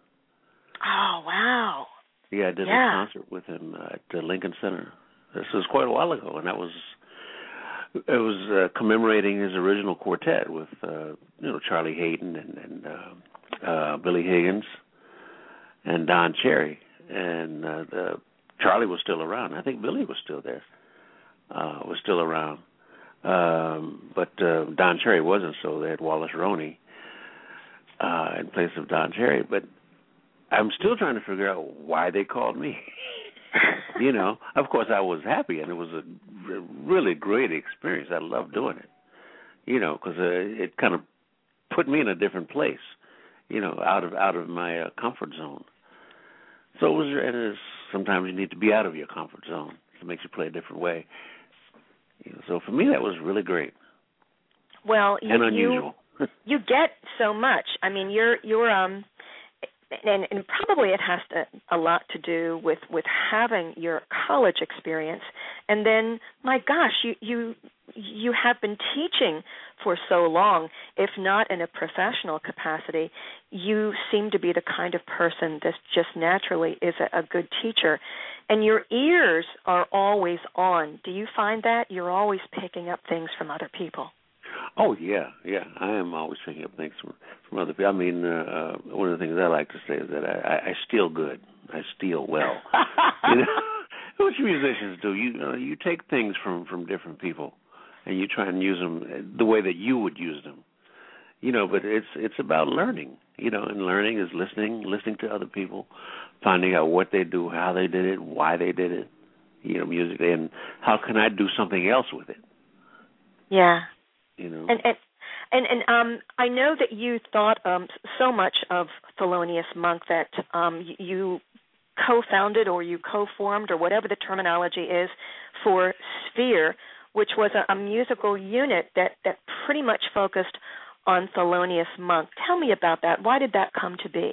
Oh wow. Yeah, I did yeah. a concert with him at the Lincoln Center. This was quite a while ago, and that was it was uh, commemorating his original quartet with uh, you know Charlie Hayden and. and uh, Uh, Billy Higgins and Don Cherry, and uh, the, Charlie was still around. I think Billy was still there, uh, was still around, um, but uh, Don Cherry wasn't. So they had Wallace Roney uh, in place of Don Cherry. But I'm still trying to figure out why they called me. You know, of course I was happy, and it was a really great experience. I loved doing it. You know, because uh, it kind of put me in a different place. You know, out of out of my uh, comfort zone. So it was, and it is, sometimes you need to be out of your comfort zone. It makes you play a different way. You know, so for me, that was really great. Well, you, and unusual. You, you get so much. I mean, you're you're um, and, and probably it has to, a lot to do with, with having your college experience, and then my gosh, you you you have been teaching for so long. If not in a professional capacity, you seem to be the kind of person that just naturally is a, a good teacher, and your ears are always on. Do you find that you're always picking up things from other people? Oh yeah, yeah. I am always picking up things from, from other people. I mean, uh, one of the things I like to say is that I, I steal good. I steal well. You know, what you musicians do, you uh, you take things from, from different people, and you try and use them the way that you would use them. You know, but it's it's about learning. You know, and learning is listening, listening to other people, finding out what they do, how they did it, why they did it. you know, musically, and how can I do something else with it? Yeah. You know. And and and, and um, I know that you thought um, so much of Thelonious Monk that um, you co-founded or you co-formed or whatever the terminology is for Sphere, which was a, a musical unit that, that pretty much focused on Thelonious Monk. Tell me about that. Why did that come to be?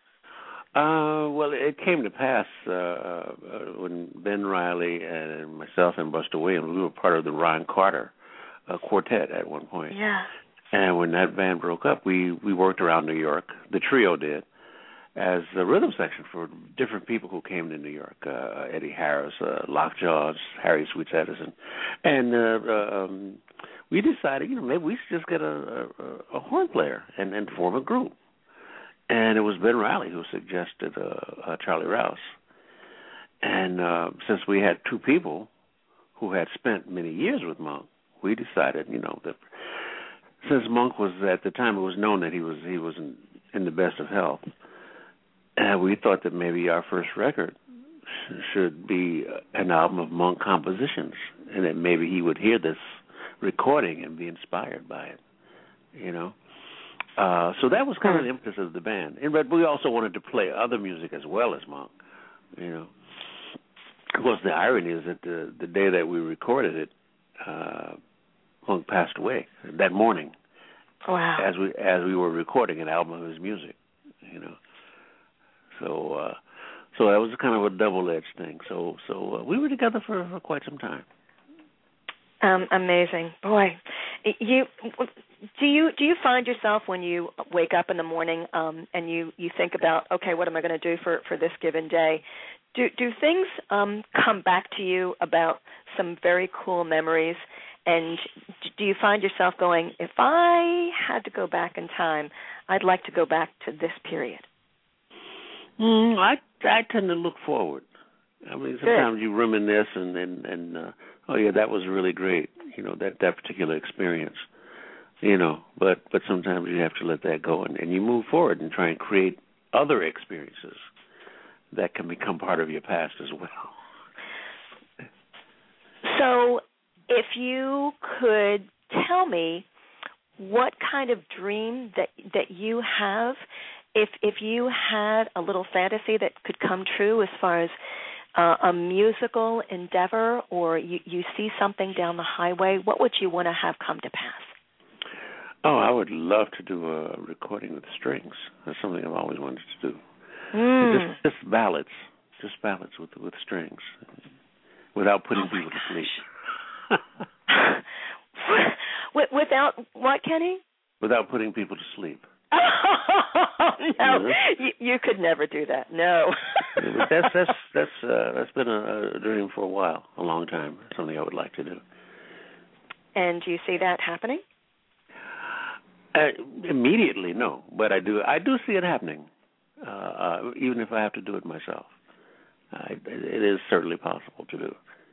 Uh, well, it came to pass uh, uh, when Ben Riley and myself and Buster Williams, we were part of the Ron Carter uh, quartet at one point. Yeah. And when that band broke up, we, we worked around New York, the trio did, as a rhythm section for different people who came to New York. Uh, Eddie Harris, uh, Lockjaws, Harry Sweets Edison. And uh, um, we decided, you know, maybe we should just get a, a, a horn player and, and form a group. And it was Ben Riley who suggested uh, uh, Charlie Rouse. And uh, since we had two people who had spent many years with Monk, we decided, you know, that since Monk was, at the time, it was known that he was he was in, in the best of health, and we thought that maybe our first record sh- should be an album of Monk compositions, and that maybe he would hear this recording and be inspired by it, you know. Uh, so that was kind of the impetus of the band. And, but we also wanted to play other music as well as Monk, you know. Of course, the irony is that the, the day that we recorded it, uh, Monk passed away that morning. Wow. As we as we were recording an album of his music, you know. So uh, so that was kind of a double-edged thing. So so uh, we were together for, for quite some time. Um, amazing, boy. You do you do you find yourself when you wake up in the morning um, and you, you think about, okay, what am I going to do for, for this given day? Do do things um, come back to you about some very cool memories? And do you find yourself going, if I had to go back in time, I'd like to go back to this period? Mm, I I tend to look forward. I mean, sometimes Good. you reminisce and and, and uh, oh yeah, that was really great. You know, that, that particular experience. You know, but but sometimes you have to let that go and, and you move forward and try and create other experiences that can become part of your past as well. So, if you could tell me what kind of dream that that you have, if if you had a little fantasy that could come true as far as uh, a musical endeavor, or you, you see something down the highway, what would you want to have come to pass? Oh, I would love to do a recording with strings. That's something I've always wanted to do. Mm. Just, just ballads, just ballads with with strings, without putting oh people to sleep. Without what, Kenny? Without putting people to sleep. Oh, no, you, know? you, you could never do that. No. that's that's that's uh, that's been a, a dream for a while, a long time. Something I would like to do. And do you see that happening? Uh, immediately, no, but I do. I do see it happening, uh, uh, even if I have to do it myself. Uh, it is certainly possible to do.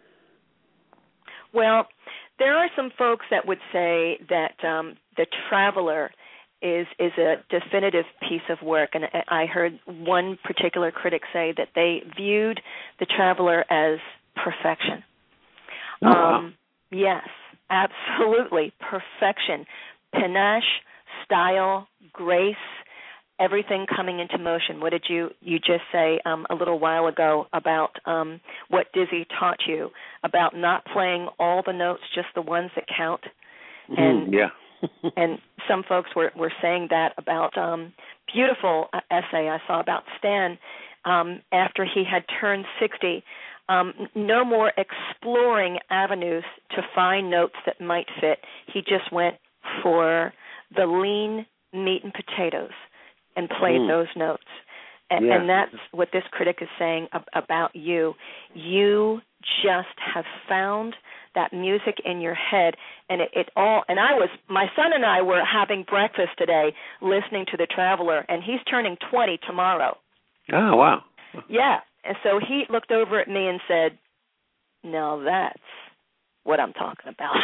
Well, there are some folks that would say that um, The Traveler is is a definitive piece of work, and I heard one particular critic say that they viewed The Traveler as perfection. Oh, wow. Um, yes, absolutely, perfection, panache, style, grace, everything coming into motion. What did you, you just say um, a little while ago about um, what Dizzy taught you, about not playing all the notes, just the ones that count? And mm, yeah. and some folks were, were saying that about um, beautiful essay I saw about Stan um, after he had turned sixty. Um, no more exploring avenues to find notes that might fit. He just went for the lean meat and potatoes and played mm. those notes. And, yeah. and that's what this critic is saying ab- about you. You just have found that music in your head, and it, it all, and I was, my son and I were having breakfast today listening to The Traveler, and he's turning twenty tomorrow. Oh, wow. Yeah, and so he looked over at me and said, now that's what I'm talking about.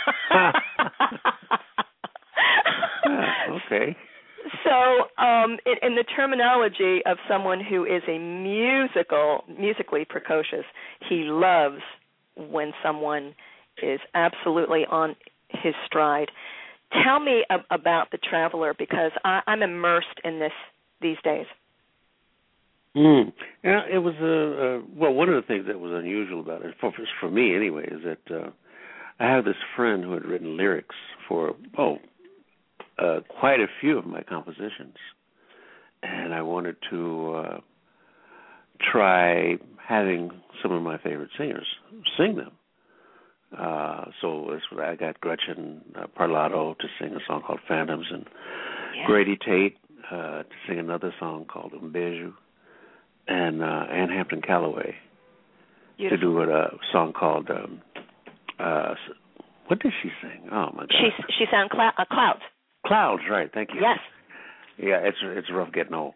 Okay. So, um, in, in the terminology of someone who is a musical, musically precocious, he loves when someone is absolutely on his stride. Tell me ab- about The Traveler, because I, I'm immersed in this these days. Mm. Yeah, it was a uh, uh, well. One of the things that was unusual about it, for for me anyway, is that uh, I have this friend who had written lyrics for oh, uh, quite a few of my compositions, and I wanted to uh, try having some of my favorite singers sing them. Uh, so this, I got Gretchen uh, Parlato to sing a song called Phantoms, and yeah. Grady Tate uh, to sing another song called Un Beijo, and uh, Ann Hampton Callaway Beautiful. to do a, a song called um, uh, what did she sing? Oh my God! She she sang clou- uh, Clouds. Clouds, right? Thank you. Yes. Yeah, it's it's rough getting old.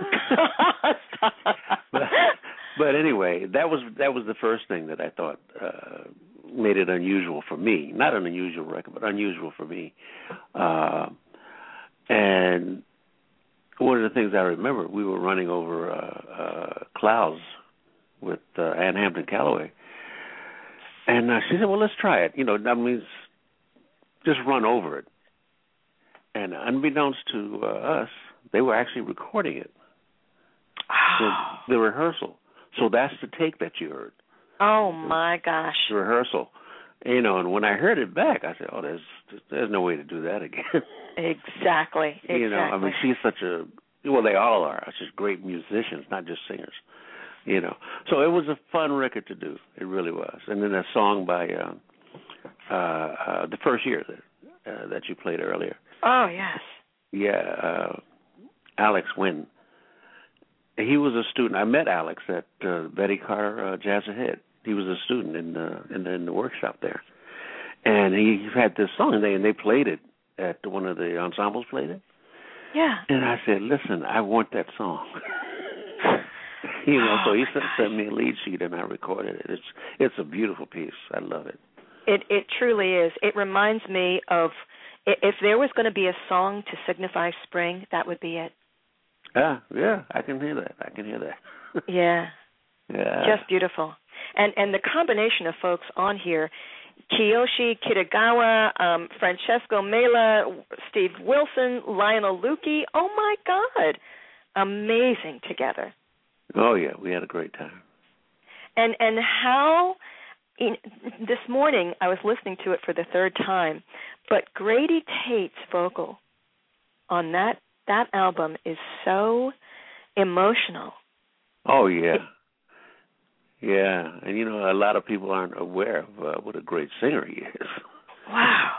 but, but anyway, that was that was the first thing that I thought uh, made it unusual for me. Not an unusual record, but unusual for me. Uh, and one of the things I remember, we were running over uh, uh, clouds with uh, Ann Hampton Callaway, and uh, she said, "Well, let's try it. You know, that means just run over it." And unbeknownst to uh, us, they were actually recording it, oh. the, the rehearsal. So that's the take that you heard. Oh my gosh! The rehearsal, you know. And when I heard it back, I said, "Oh, there's there's no way to do that again." Exactly. Exactly. You know, I mean, she's such a well, they all are such great musicians, not just singers. You know, so it was a fun record to do. It really was. And then a song by uh, uh, uh, the first year that uh, that you played earlier. Oh yes. Yeah, uh, Alex Wynn. He was a student. I met Alex at uh, Betty Carter uh, Jazz Ahead. He was a student in the in the, in the workshop there, and he had this song, and they and they played it at one of the ensembles. Played it. Yeah. And I said, "Listen, I want that song." you know, oh, so he sent, sent me a lead sheet, and I recorded it. It's it's a beautiful piece. I love it. It it truly is. It reminds me of. If there was going to be a song to signify spring, that would be it. Yeah, yeah, I can hear that. I can hear that. yeah. Yeah. Just beautiful. And and the combination of folks on here, Kiyoshi Kitagawa, um, Francesco Mela, Steve Wilson, Lionel Lucchi, oh my God, amazing together. Oh yeah, we had a great time. And and how... In, this morning, I was listening to it for the third time, but Grady Tate's vocal on that that album is so emotional. Oh, yeah. Yeah, and, you know, a lot of people aren't aware of uh, what a great singer he is. Wow.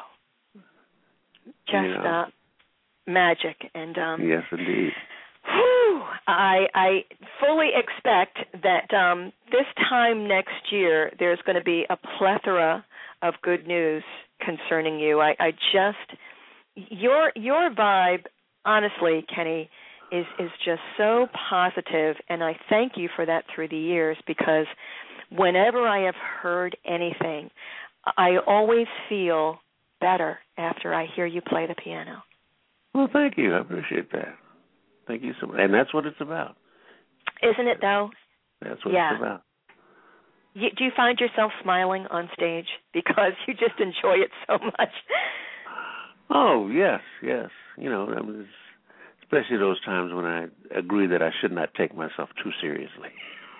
Just you know. uh, magic. And um, yes, indeed. Whew, I, I fully expect that um, this time next year there's going to be a plethora of good news concerning you. I, I just your your vibe, honestly, Kenny, is is just so positive, and I thank you for that through the years, because whenever I have heard anything, I always feel better after I hear you play the piano. Well, thank you. I appreciate that. Thank you so much. And that's what it's about. Isn't it, though? That's what yeah. it's about. You, do you find yourself smiling on stage because you just enjoy it so much? Oh, yes, yes. You know, I mean, especially those times when I agree that I should not take myself too seriously.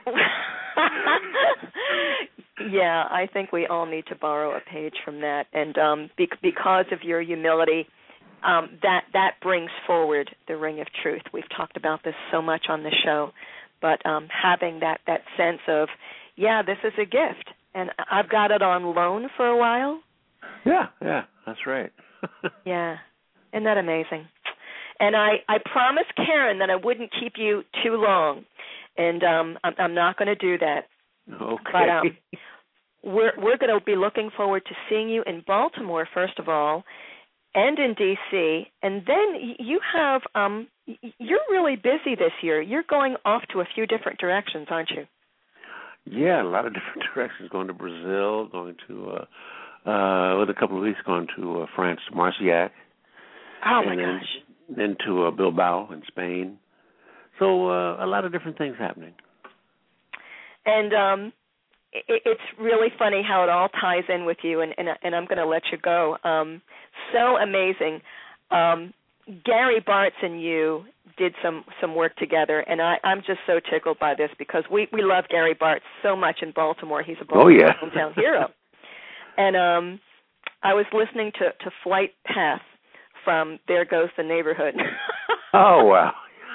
Yeah, I think we all need to borrow a page from that. And um, be- because of your humility, Um, that that brings forward the ring of truth. We've talked about this so much on the show, but um, having that, that sense of, yeah, this is a gift, and I've got it on loan for a while. Yeah, yeah, that's right. Yeah, isn't that amazing? And I, I promised Karen that I wouldn't keep you too long, and um, I'm, I'm not going to do that. Okay. But um, we're we're going to be looking forward to seeing you in Baltimore, first of all, and in D C, and then you have, um, you're really busy this year. You're going off to a few different directions, aren't you? Yeah, a lot of different directions. Going to Brazil, going to, uh, uh, with a couple of weeks, going to uh, France, to Marciac. Oh, my and then, gosh. Then to uh, Bilbao in Spain. So uh, a lot of different things happening. And um, it, it's really funny how it all ties in with you, and, and, and I'm going to let you go. Um, so amazing. Um, Gary Bartz and you did some, some work together, and I, I'm just so tickled by this because we, we love Gary Bartz so much in Baltimore. He's a Baltimore oh, yeah. hometown hero. And um, I was listening to, to Flight Path from There Goes the Neighborhood. Oh, wow.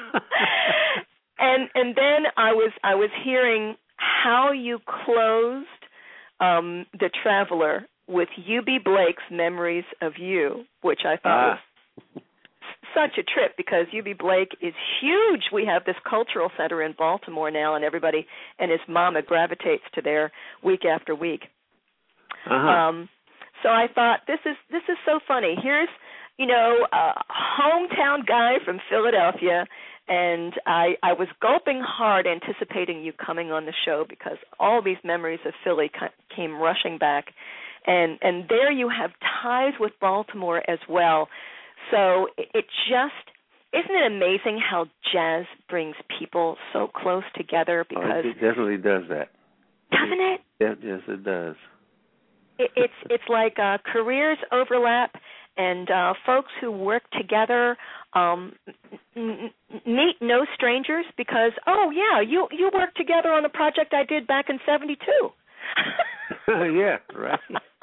and and then I was I was hearing how you closed um, The Traveler with U B Blake's Memories of You, which I thought ah. was such a trip because U B Blake is huge. We have this cultural center in Baltimore now, and everybody and his mama gravitates to there week after week. Uh-huh. Um, so I thought this is this is so funny. Here's you know a hometown guy from Philadelphia. And I, I was gulping hard, anticipating you coming on the show because all these memories of Philly came rushing back. And and there you have ties with Baltimore as well. So it, it just, isn't it amazing how jazz brings people so close together? Because oh, it definitely does that. Doesn't it? Yes, yes it does. It, it's, it's like uh, careers overlap. And uh, folks who work together um, n- n- meet no strangers because, oh, yeah, you, you worked together on a project I did back in seventy-two. Yeah, right.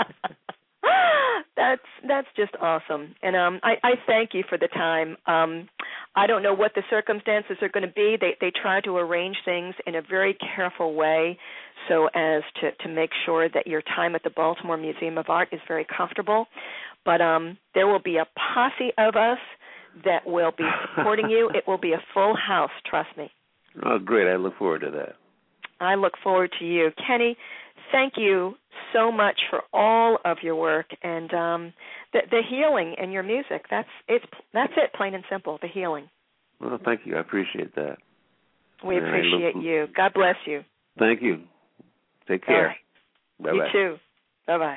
that's that's just awesome. And um, I, I thank you for the time. Um, I don't know what the circumstances are going to be. They, they try to arrange things in a very careful way so as to, to make sure that your time at the Baltimore Museum of Art is very comfortable. But um, there will be a posse of us that will be supporting you. It will be a full house, trust me. Oh, great. I look forward to that. I look forward to you. Kenny, thank you so much for all of your work and um, the, the healing in your music. That's it's that's it, plain and simple, the healing. Well, thank you. I appreciate that. We and appreciate look, you. God bless you. Thank you. Take care. Right. Bye-bye. You too. Bye-bye.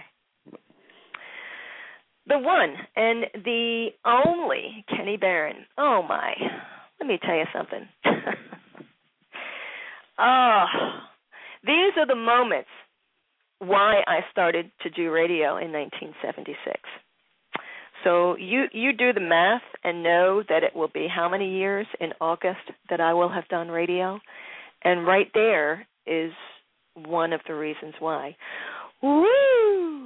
The one and the only Kenny Barron. Oh, my. Let me tell you something. Oh, these are the moments why I started to do radio in nineteen seventy-six. So you, you do the math and know that it will be how many years in August that I will have done radio? And right there is one of the reasons why. Woo!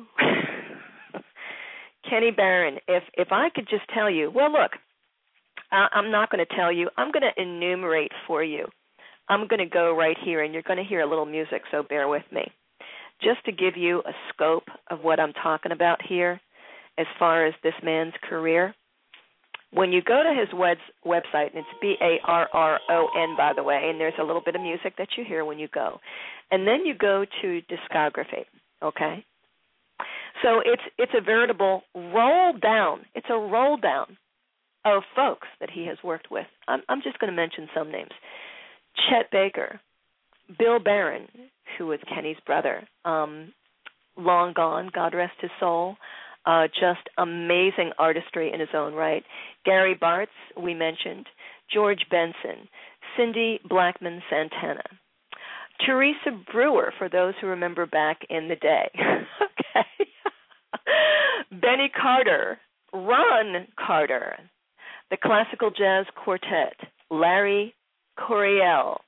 Kenny Barron, if, if I could just tell you, well, look, I, I'm not going to tell you. I'm going to enumerate for you. I'm going to go right here, and you're going to hear a little music, so bear with me. Just to give you a scope of what I'm talking about here as far as this man's career, when you go to his web, website, and it's B A R R O N, by the way, and there's a little bit of music that you hear when you go, and then you go to discography, okay? So it's it's a veritable roll down. It's a roll down of folks that he has worked with. I'm, I'm just going to mention some names. Chet Baker, Bill Barron, who was Kenny's brother, um, long gone, God rest his soul, uh, just amazing artistry in his own right. Gary Bartz, we mentioned, George Benson, Cindy Blackman Santana, Teresa Brewer, for those who remember back in the day, okay, Benny Carter, Ron Carter, the Classical Jazz Quartet, Larry Coryell,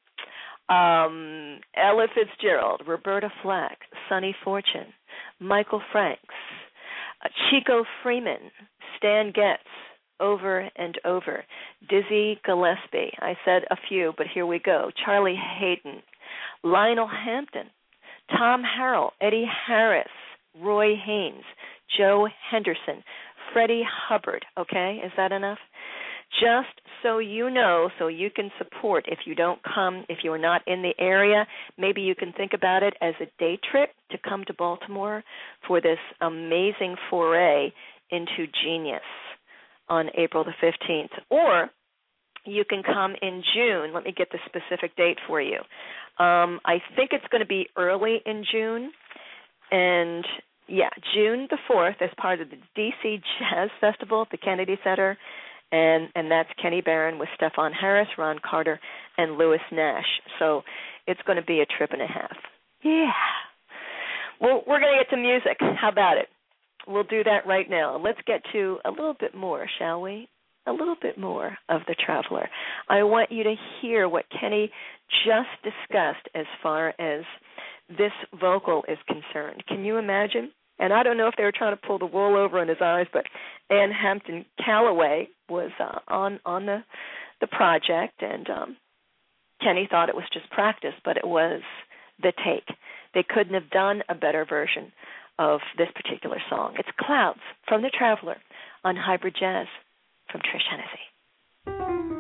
um, Ella Fitzgerald, Roberta Flack, Sonny Fortune, Michael Franks, uh, Chico Freeman, Stan Getz, over and over, Dizzy Gillespie, I said a few, but here we go, Charlie Hayden, Lionel Hampton, Tom Harrell, Eddie Harris, Roy Haynes, Joe Henderson, Freddie Hubbard, okay, is that enough? Just so you know, so you can support. If you don't come, if you're not in the area, maybe you can think about it as a day trip to come to Baltimore for this amazing foray into genius on April the fifteenth. Or you can come in June. Let me get the specific date for you. Um, I think it's going to be early in June. And, yeah, June the fourth as part of the D C Jazz Festival at the Kennedy Center. And and that's Kenny Barron with Stephon Harris, Ron Carter, and Lewis Nash. So it's going to be a trip and a half. Yeah. Well, we're going to get to music. How about it? We'll do that right now. Let's get to a little bit more, shall we? A little bit more of The Traveler. I want you to hear what Kenny just discussed as far as this vocal is concerned. Can you imagine? And I don't know if they were trying to pull the wool over on his eyes, but Ann Hampton Callaway was uh, on on the the project, and um, Kenny thought it was just practice, but it was the take. They couldn't have done a better version of this particular song. It's Clouds from The Traveler on Hybrid Jazz from Trish Hennessy.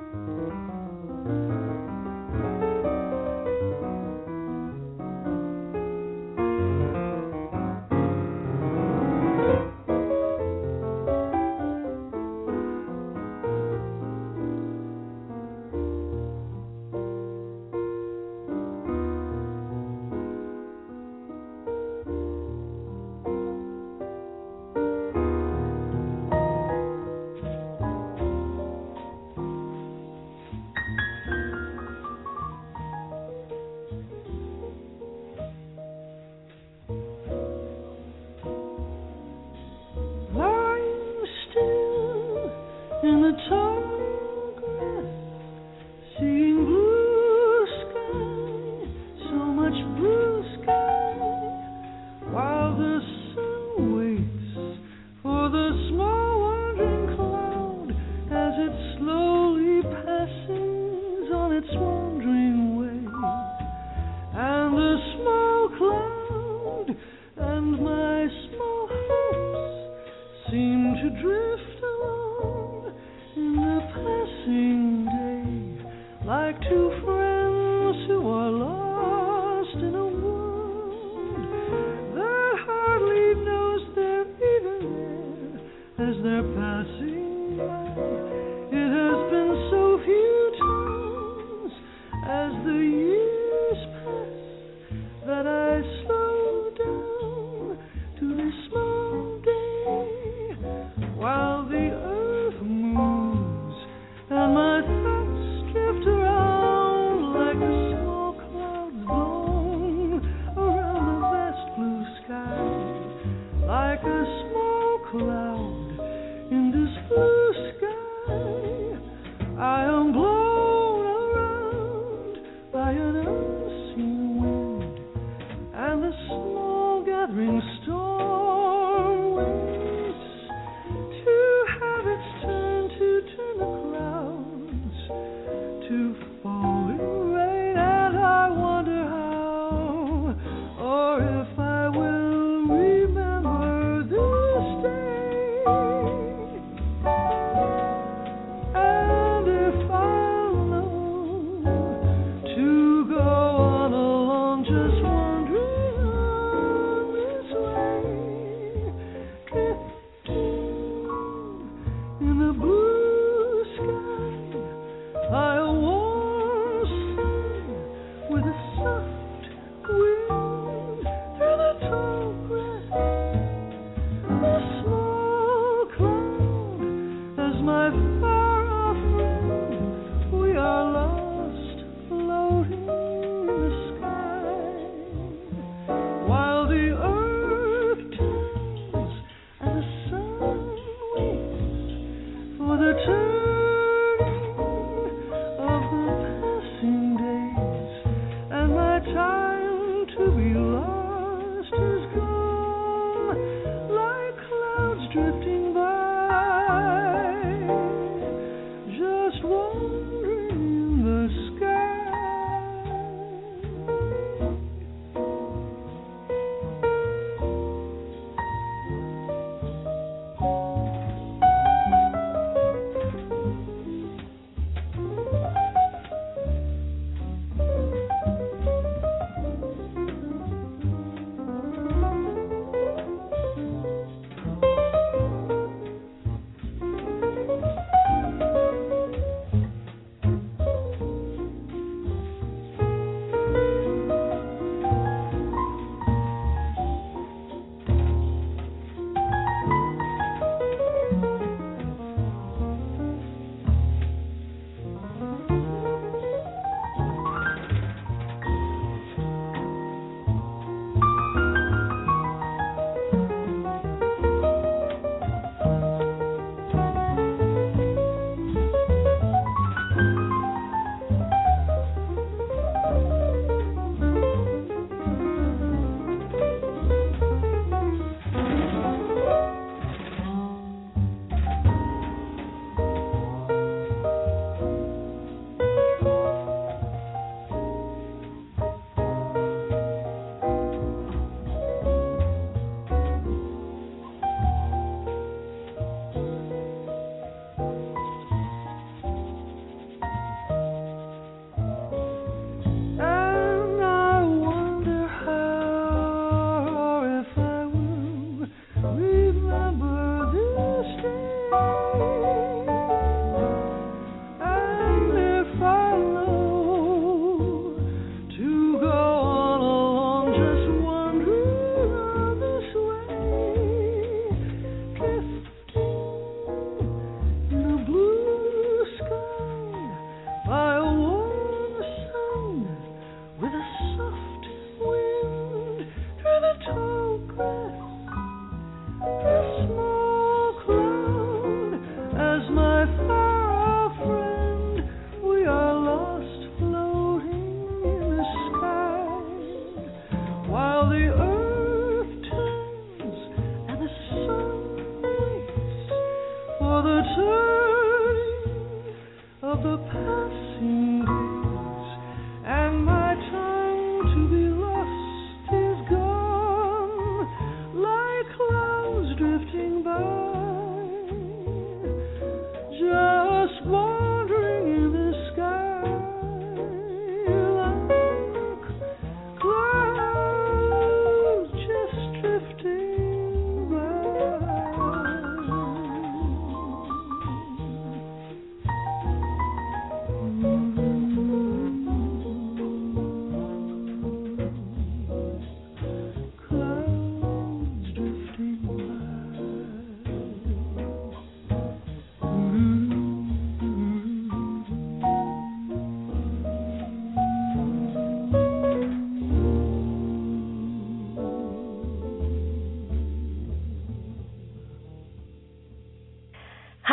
Or if I will remember this day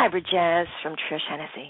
Hybrid Jazz from Trish Hennessy.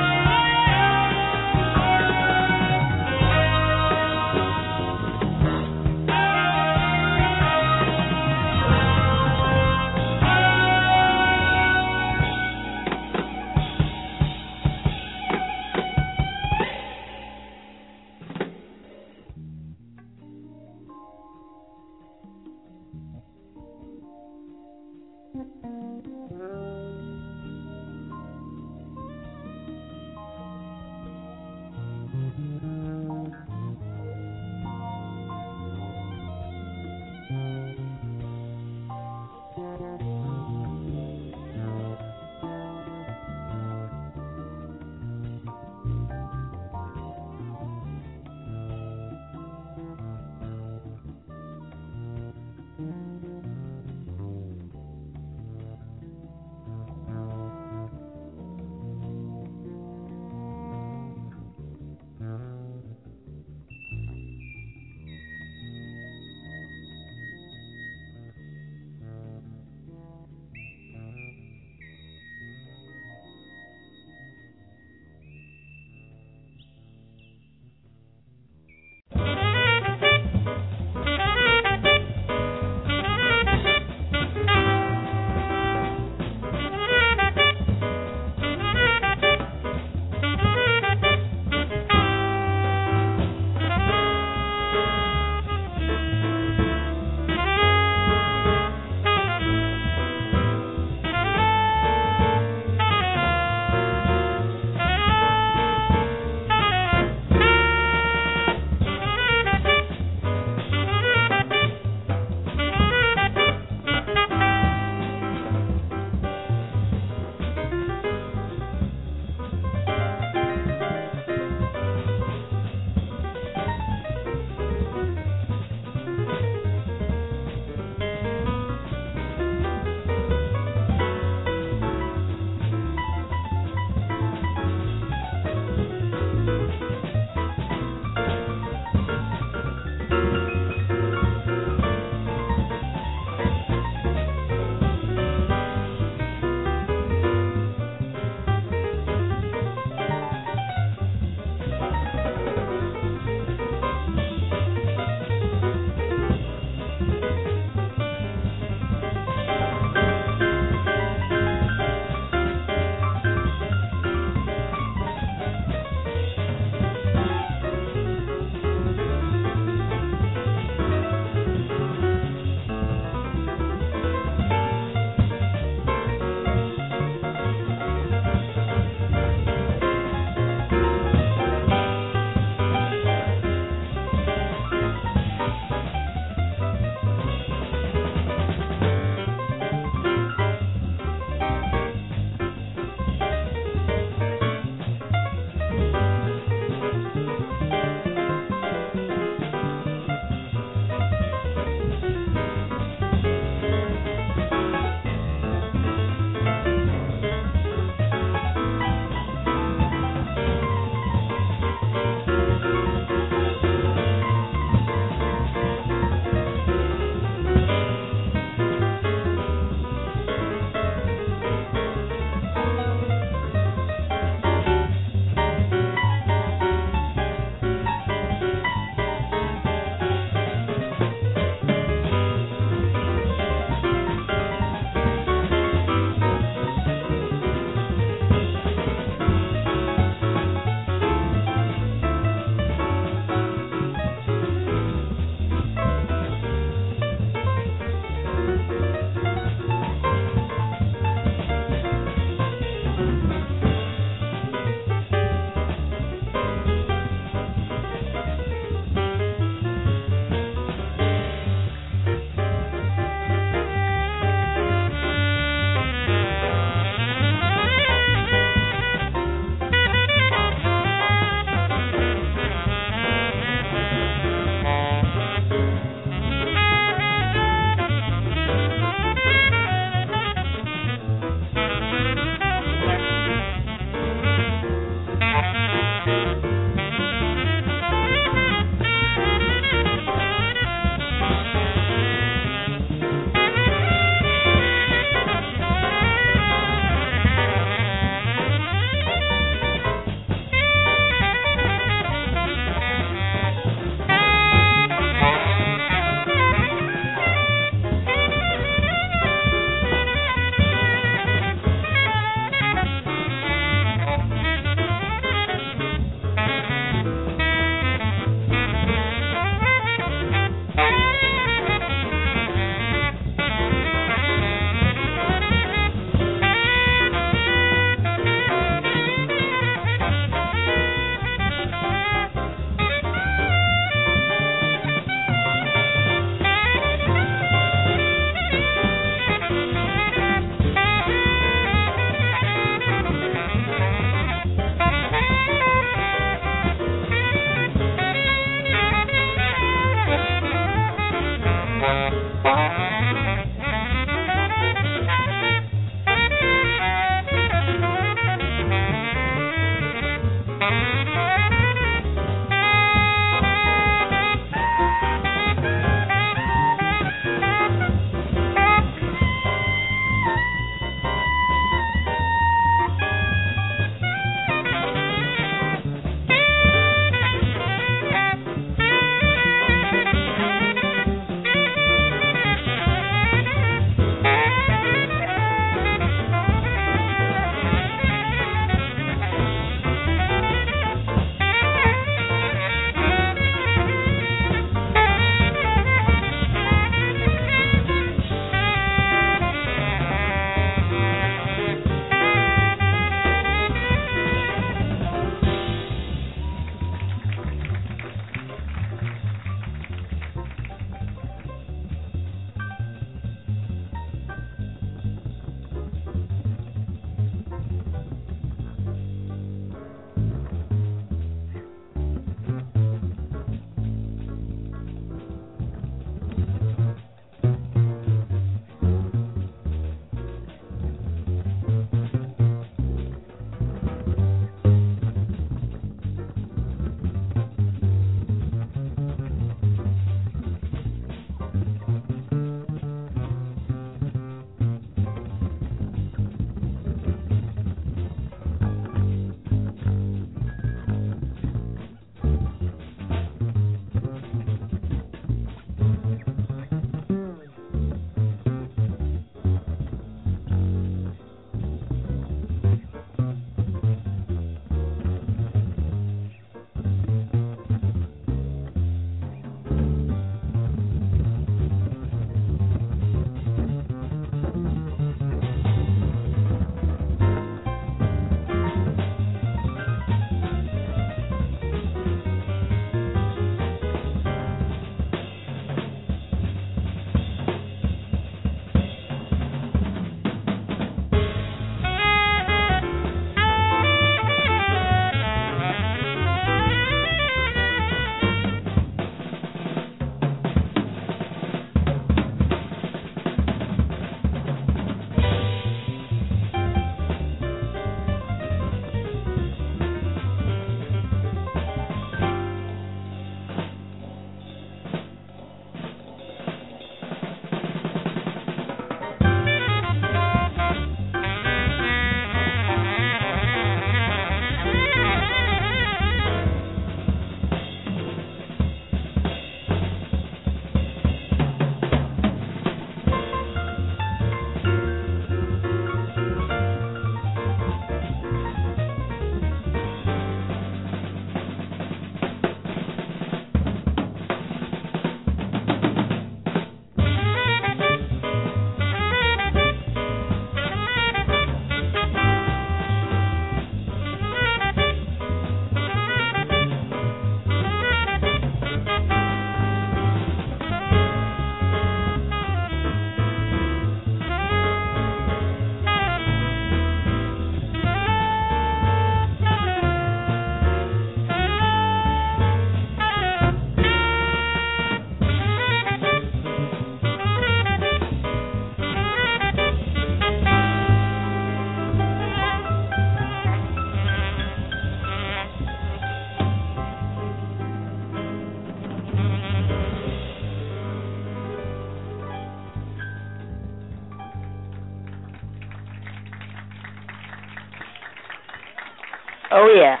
Oh, yeah.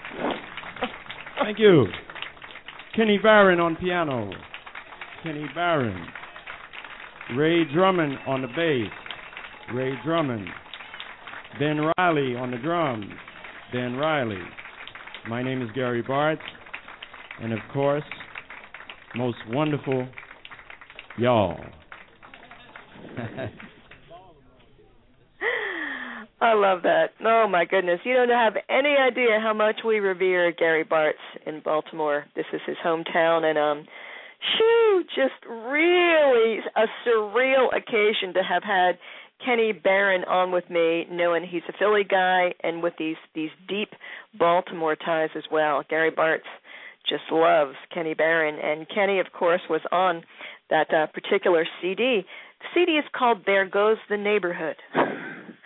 Thank you. Kenny Barron on piano. Kenny Barron. Ray Drummond on the bass. Ray Drummond. Ben Riley on the drums. Ben Riley. My name is Gary Bartz. And of course, most wonderful y'all. I love that. Oh, my goodness. You don't have any idea how much we revere Gary Bartz in Baltimore. This is his hometown, and, um, shoo, just really a surreal occasion to have had Kenny Barron on with me, knowing he's a Philly guy and with these, these deep Baltimore ties as well. Gary Bartz just loves Kenny Barron, and Kenny, of course, was on that uh, particular C D. The C D is called There Goes the Neighborhood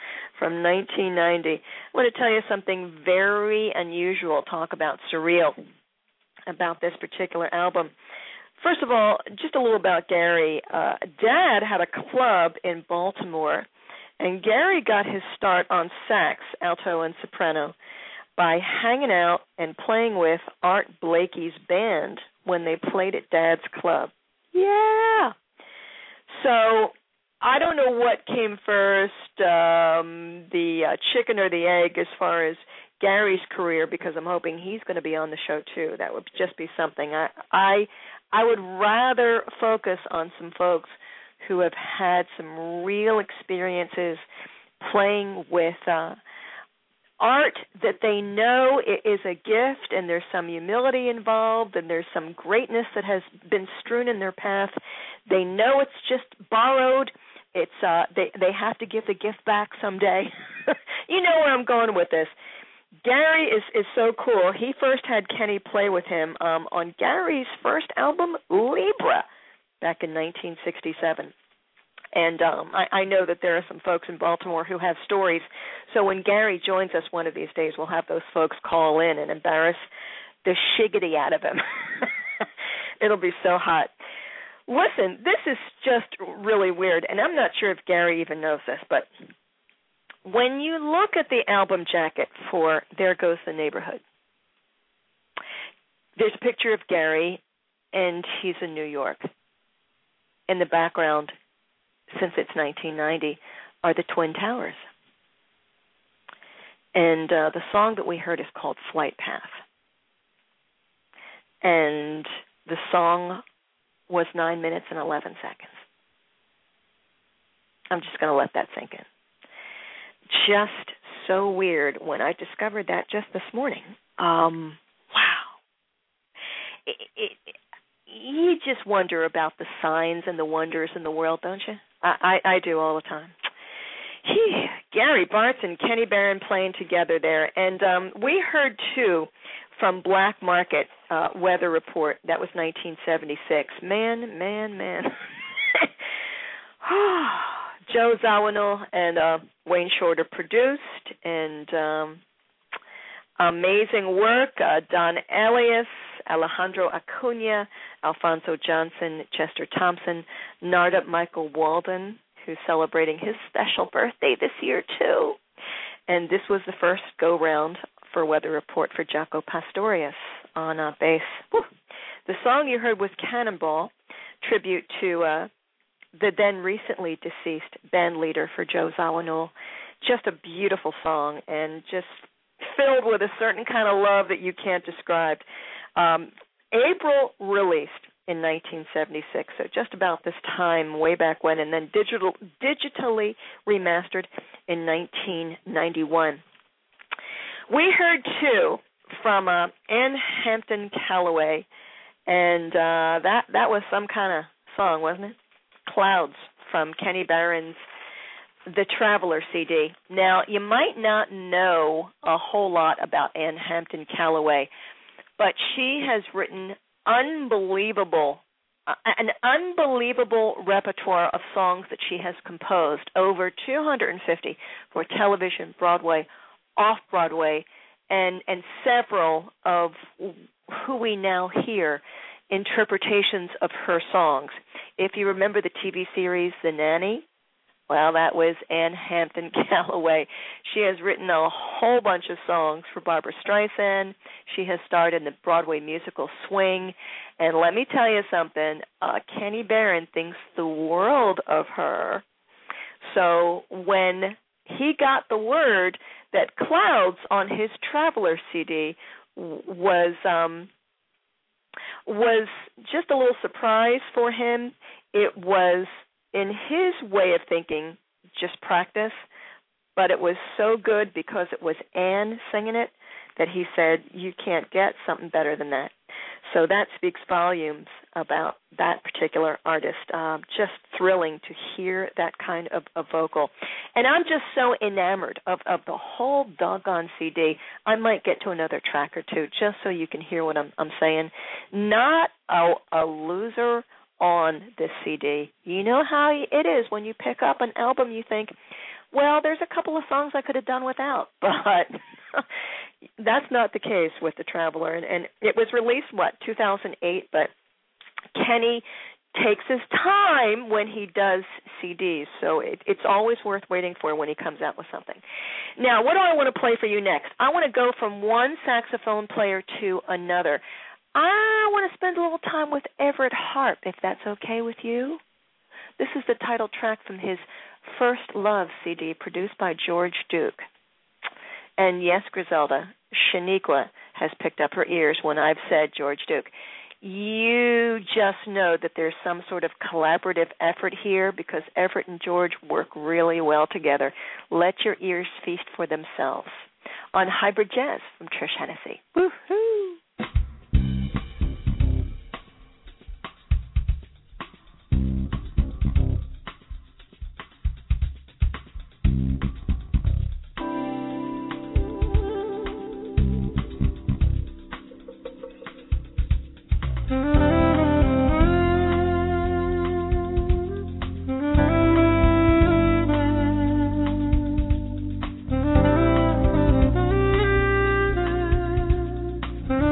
from nineteen ninety. I want to tell you something very unusual, talk about surreal, about this particular album. First of all, just a little about Gary. Uh, Dad had a club in Baltimore, and Gary got his start on sax, alto, and soprano by hanging out and playing with Art Blakey's band when they played at Dad's club. Yeah. So I don't know what came first, um, the uh, chicken or the egg, as far as Gary's career, because I'm hoping he's going to be on the show too. That would just be something. I I I would rather focus on some folks who have had some real experiences playing with uh, art that they know is a gift, and there's some humility involved, and there's some greatness that has been strewn in their path. They know it's just borrowed. It's uh, they they have to give the gift back someday. You know where I'm going with this. Gary is, is so cool. He first had Kenny play with him um, on Gary's first album, Libra, back in nineteen sixty-seven. And um, I, I know that there are some folks in Baltimore who have stories. So when Gary joins us one of these days, we'll have those folks call in and embarrass the shiggity out of him. It'll be so hot. Listen, this is just really weird, and I'm not sure if Gary even knows this, but when you look at the album jacket for There Goes the Neighborhood, there's a picture of Gary, and he's in New York. In the background, since it's nineteen ninety, are the Twin Towers. And uh, the song that we heard is called Flight Path. And the song was nine minutes and eleven seconds. I'm just going to let that sink in. Just so weird when I discovered that just this morning. Um, wow. It, it, it, you just wonder about the signs and the wonders in the world, don't you? I, I, I do all the time. He, Gary Bartz and Kenny Barron playing together there. And um, we heard, too, from Black Market uh, Weather Report. That was nineteen seventy-six. Man, man, man. Joe Zawinul and uh, Wayne Shorter produced, and um, amazing work. Uh, Don Elias, Alejandro Acuna, Alfonso Johnson, Chester Thompson, Narda Michael Walden, who's celebrating his special birthday this year, too. And this was the first go-round for Weather Report for Jaco Pastorius on uh, bass. Whew. The song you heard was Cannonball, tribute to uh, the then recently deceased band leader for Joe Zawinul. Just a beautiful song, and just filled with a certain kind of love that you can't describe. Um, April released in nineteen seventy-six, so just about this time, way back when, and then digital, digitally remastered in nineteen ninety-one. We heard, too, from uh, Ann Hampton Callaway, and uh, that, that was some kind of song, wasn't it? Clouds, from Kenny Barron's The Traveler C D. Now, you might not know a whole lot about Ann Hampton Callaway, but she has written unbelievable, uh, an unbelievable repertoire of songs that she has composed, over two hundred fifty for television, Broadway, off-Broadway, and, and several of who we now hear interpretations of her songs. If you remember the T V series The Nanny, well, that was Ann Hampton Callaway. She has written a whole bunch of songs for Barbra Streisand. She has starred in the Broadway musical Swing. And let me tell you something, uh, Kenny Barron thinks the world of her. So when he got the word that Clouds on his Traveler C D was um, was just a little surprise for him. It was, in his way of thinking, just practice, but it was so good because it was Anne singing it that he said, you can't get something better than that. So that speaks volumes about that particular artist. Um, just thrilling to hear that kind of, of vocal. And I'm just so enamored of, of the whole doggone C D. I might get to another track or two just so you can hear what I'm, I'm saying. Not a, a loser on this C D. You know how it is when you pick up an album, you think, Well, there's a couple of songs I could have done without, but that's not the case with The Traveler. And, and it was released, what, two thousand eight, but Kenny takes his time when he does C Ds, so it, it's always worth waiting for when he comes out with something. Now, what do I want to play for you next? I want to go from one saxophone player to another. I want to spend a little time with Everett Harp, if that's okay with you. This is the title track from his First Love C D, produced by George Duke. And yes, Griselda, Shaniqua has picked up her ears when I've said George Duke. You just know that there's some sort of collaborative effort here because Everett and George work really well together. Let your ears feast for themselves. On Hybrid Jazz from Trish Hennessy. Woo-hoo! Mm-hmm.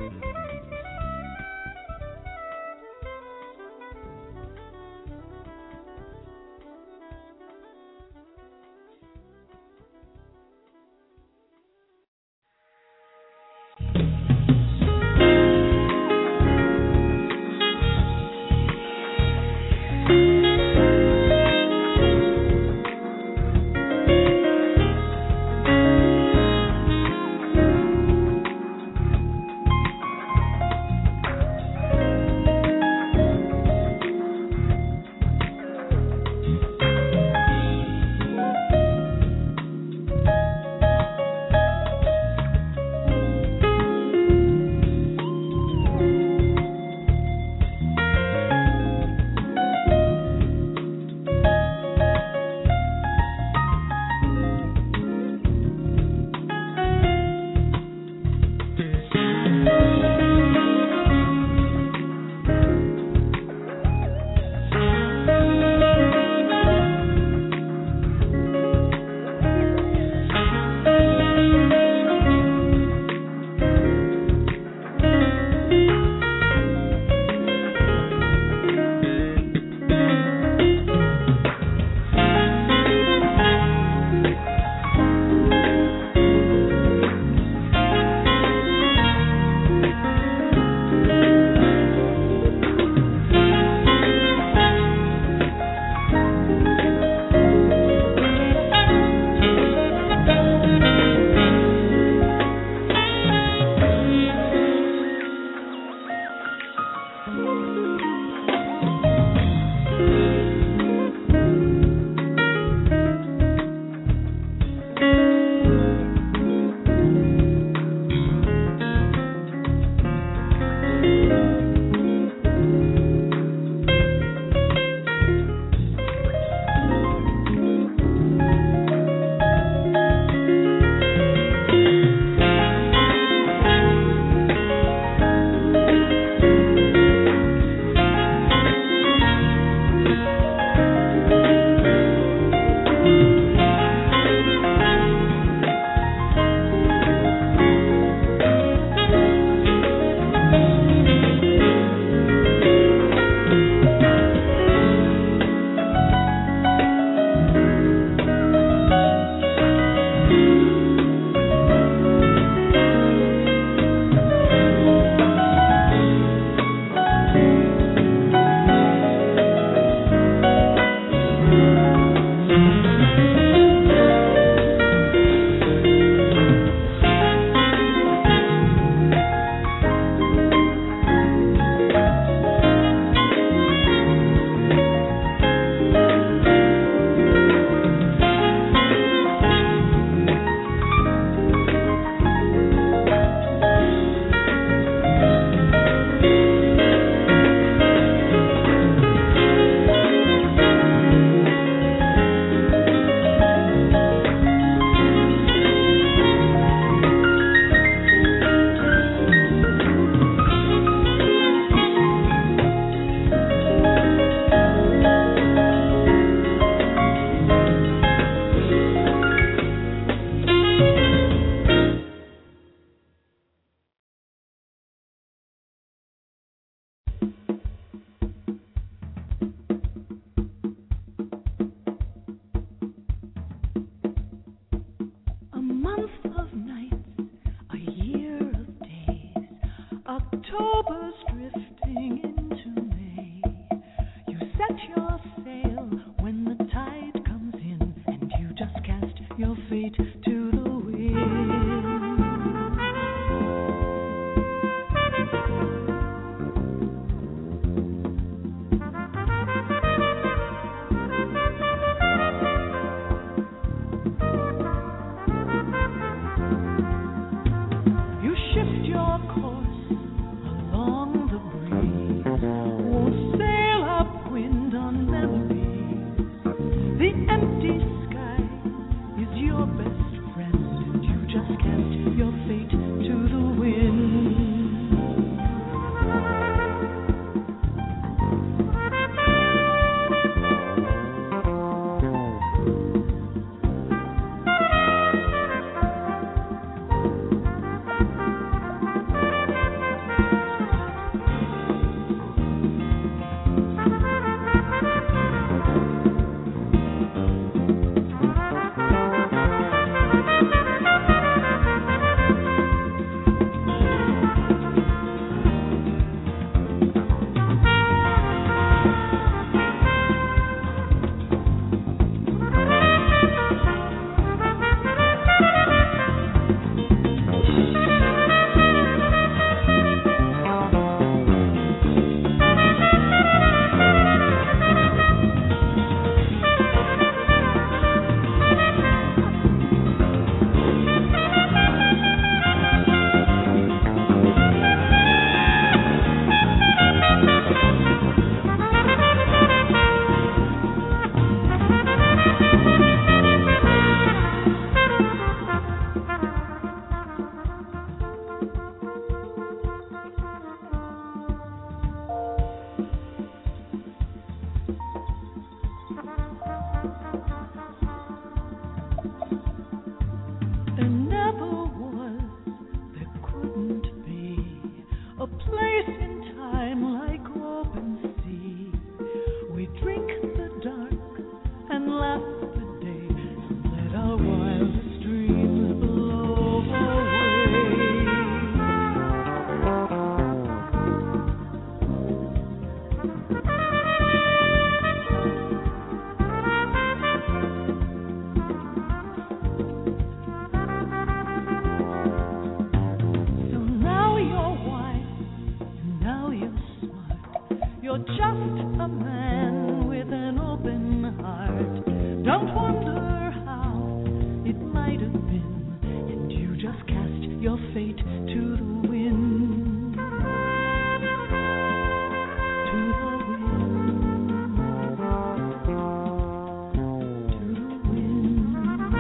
October's drifting into May. You set your sail when the tide comes in, and you just cast your fate to the wind. You shift your course along the breeze, or sail upwind on memories. The empty sky is your best friend, and you just cast your fate to the wind. a place in time like open sea. We drink the dark and laugh the day, and let our wildest dreams blow away. So now you're wise, and now you're smart. You're just a man with an open heart. Don't wonder how it might have been, and you just cast your fate to the wind. To the wind. To the wind.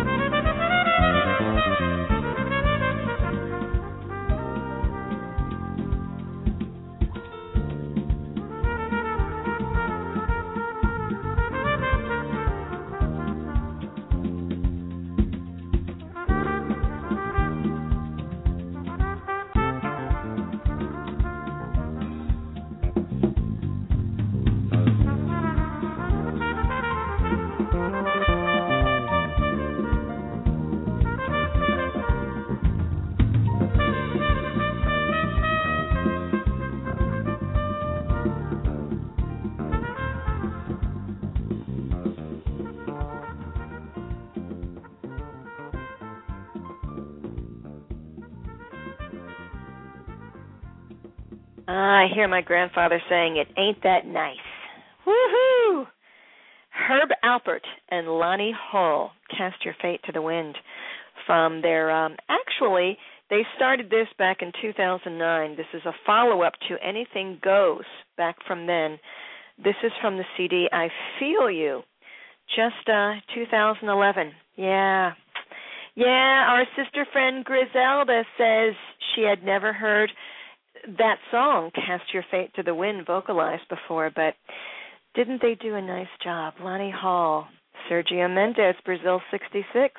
I hear my grandfather saying, "It ain't that nice." Woohoo! Herb Alpert and Lonnie Hall, Cast Your Fate to the Wind, from their, um, actually, they started this back in two thousand nine. This is a follow-up to Anything Goes back from then. This is from the C D I Feel You, just uh, two thousand eleven. Yeah. Yeah, our sister friend Griselda says she had never heard that song, Cast Your Fate to the Wind, vocalized before, but didn't they do a nice job? Lonnie Hall, Sergio Mendes, Brazil sixty-six.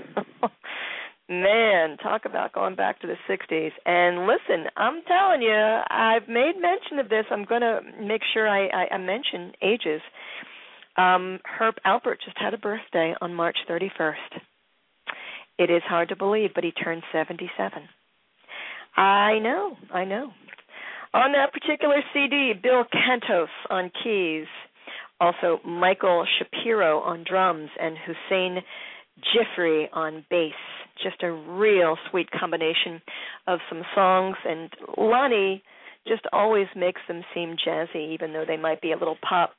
Man, talk about going back to the sixties. And listen, I'm telling you, I've made mention of this. I'm going to make sure I, I, I mention ages. Um, Herb Alpert just had a birthday on March thirty-first. It is hard to believe, but he turned seventy-seven. I know, I know. On that particular C D, Bill Cantos on keys, also Michael Shapiro on drums, and Hussein Jifri on bass. Just a real sweet combination of some songs, and Lonnie just always makes them seem jazzy, even though they might be a little pop.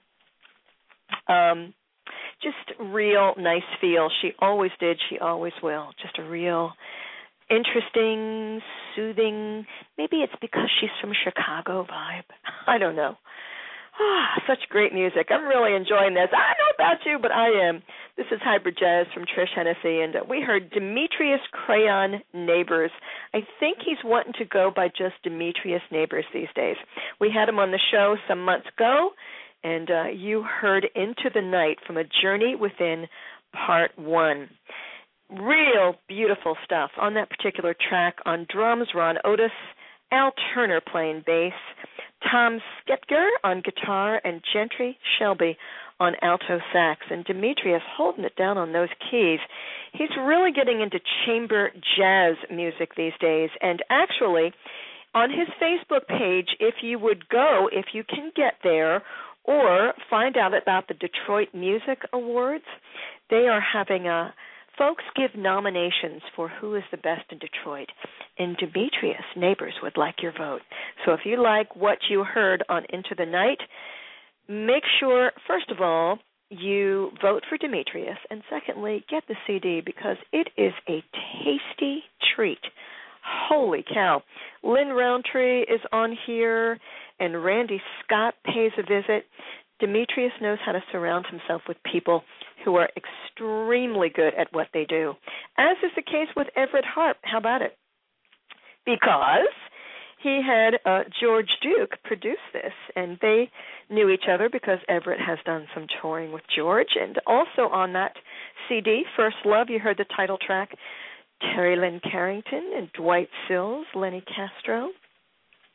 Um, just real nice feel. She always did, she always will. Just a real interesting, soothing, maybe it's because she's from Chicago vibe. I don't know. Ah, such great music. I'm really enjoying this. I don't know about you, but I am. This is Hybrid Jazz from Trish Hennessy, and we heard Demetrius Crayon Neighbors. I think he's wanting to go by just Demetrius Neighbors these days. We had him on the show some months ago, and uh, you heard Into the Night from A Journey Within Part one. Real beautiful stuff. On that particular track, on drums, Ron Otis, Al Turner playing bass, Tom Skepker on guitar, and Gentry Shelby on alto sax, and Demetrius holding it down on those keys. He's really getting into chamber jazz music these days, and actually, on his Facebook page, if you would go, if you can get there, or find out about the Detroit Music Awards, they are having a folks give nominations for who is the best in Detroit, and Demetrius Neighbors would like your vote. So if you like what you heard on Into the Night, make sure, first of all, you vote for Demetrius, and secondly, get the C D because it is a tasty treat. Holy cow. Lynn Roundtree is on here, and Randy Scott pays a visit. Demetrius knows how to surround himself with people who are extremely good at what they do, as is the case with Everett Harp. How about it? Because he had uh, George Duke produce this, and they knew each other because Everett has done some touring with George. And also on that C D, First Love, you heard the title track, Terry Lynn Carrington and Dwight Sills, Lenny Castro.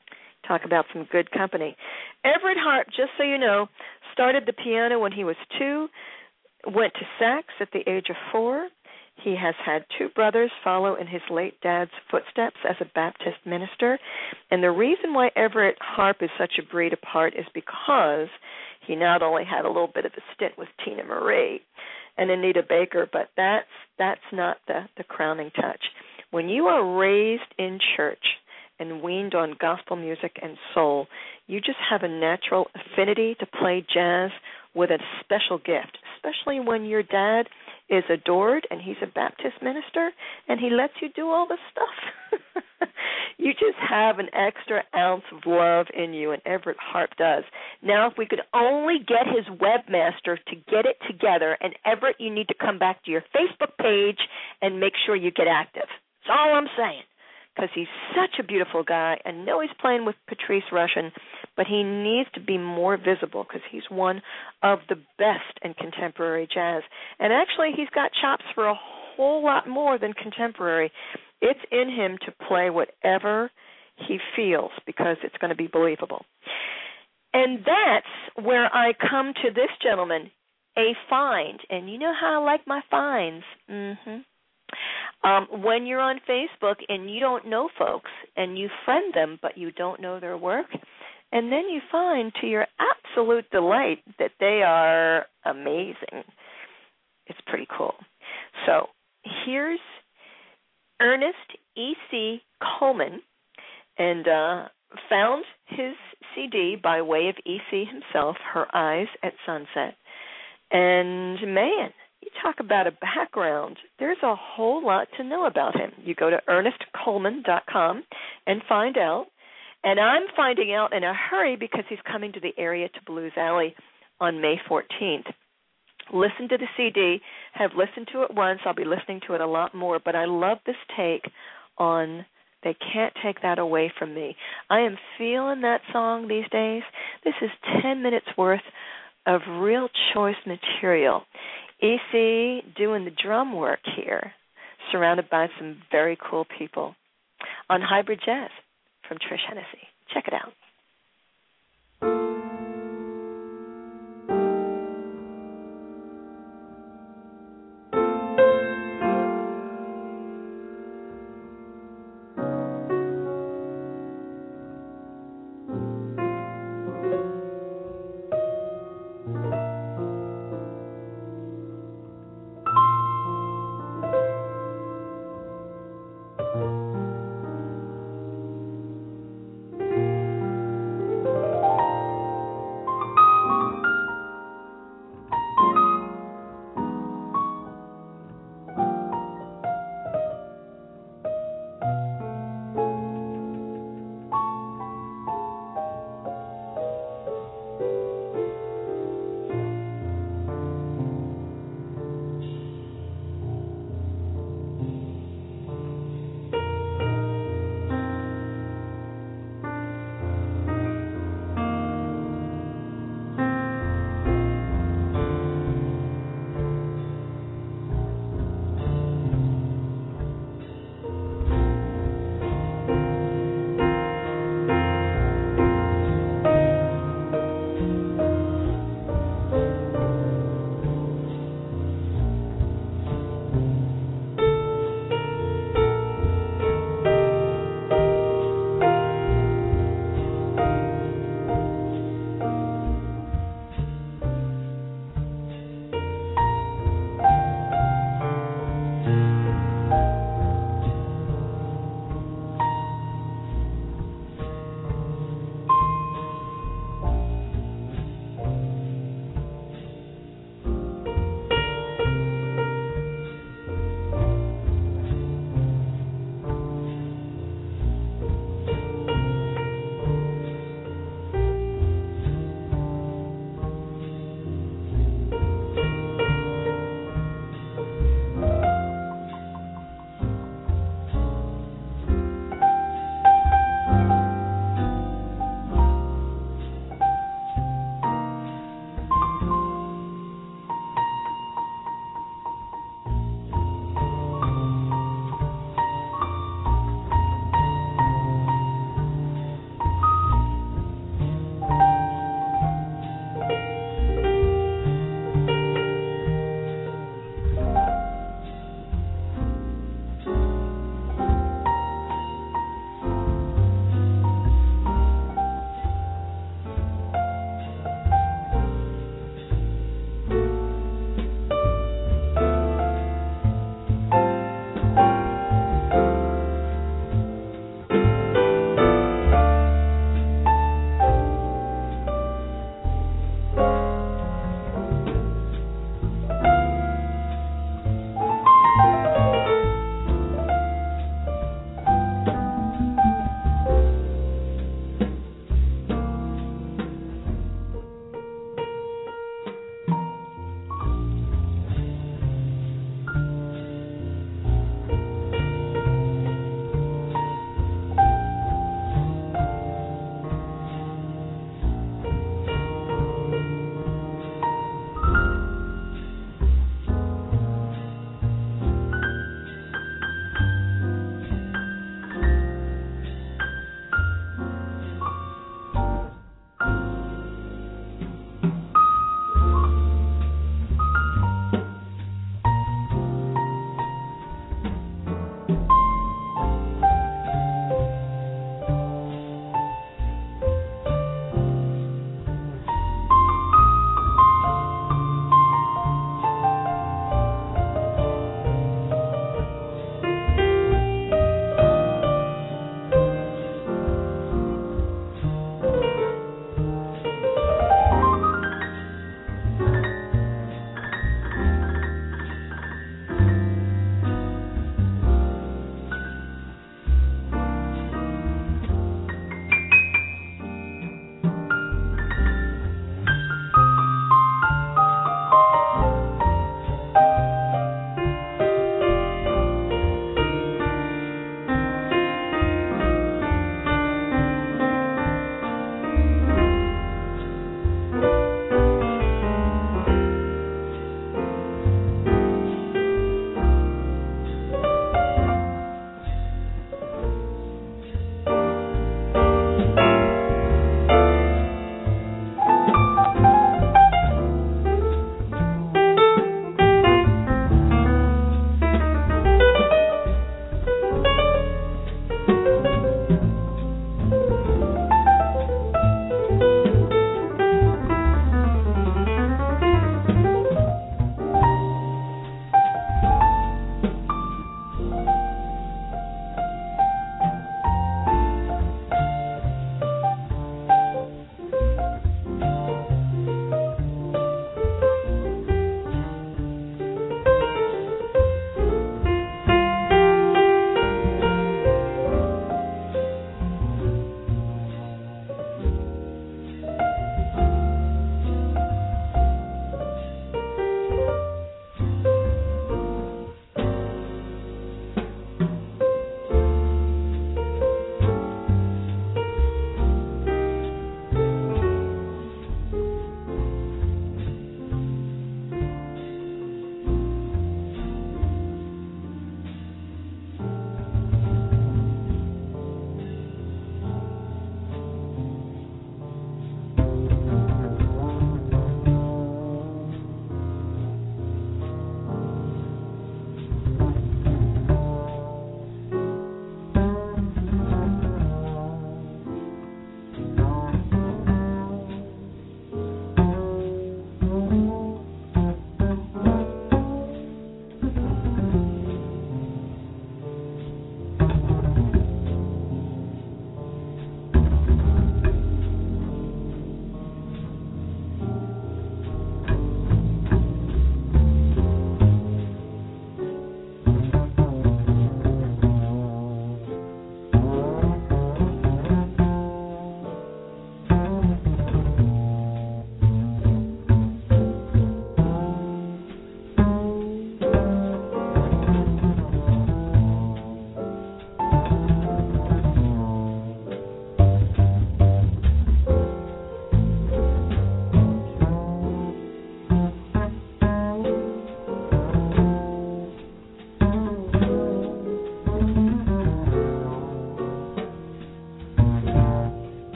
Talk about some good company. Everett Harp, just so you know, started the piano when he was two, went to sax at the age of four. He has had two brothers follow in his late dad's footsteps as a Baptist minister. And the reason why Everett Harp is such a breed apart is because he not only had a little bit of a stint with Tina Marie and Anita Baker, but that's that's not the, the crowning touch. When you are raised in church and weaned on gospel music and soul, you just have a natural affinity to play jazz with a special gift, especially when your dad is adored and he's a Baptist minister and he lets you do all this stuff. You just have an extra ounce of love in you, and Everett Harp does. Now, if we could only get his webmaster to get it together, and Everett, you need to come back to your Facebook page and make sure you get active. That's all I'm saying, because he's such a beautiful guy. I know he's playing with Patrice Rushen, but he needs to be more visible because he's one of the best in contemporary jazz. And actually, he's got chops for a whole lot more than contemporary. It's in him to play whatever he feels because it's going to be believable. And that's where I come to this gentleman, a find. And you know how I like my finds. Mm-hmm. Um, when you're on Facebook and you don't know folks and you friend them but you don't know their work, and then you find to your absolute delight that they are amazing. It's pretty cool. So here's Ernest E C. Coleman, and uh, found his C D by way of E C himself, Her Eyes at Sunset. And, man, you talk about a background. There's a whole lot to know about him. You go to ernest coleman dot com and find out. And I'm finding out in a hurry because he's coming to the area to Blues Alley on May fourteenth. Listen to the C D, have listened to it once. I'll be listening to it a lot more, but I love this take on They Can't Take That Away From Me. I am feeling that song these days. This is ten minutes worth of real choice material. E C doing the drum work here, surrounded by some very cool people on Hybrid Jazz from Trish Hennessy. Check it out.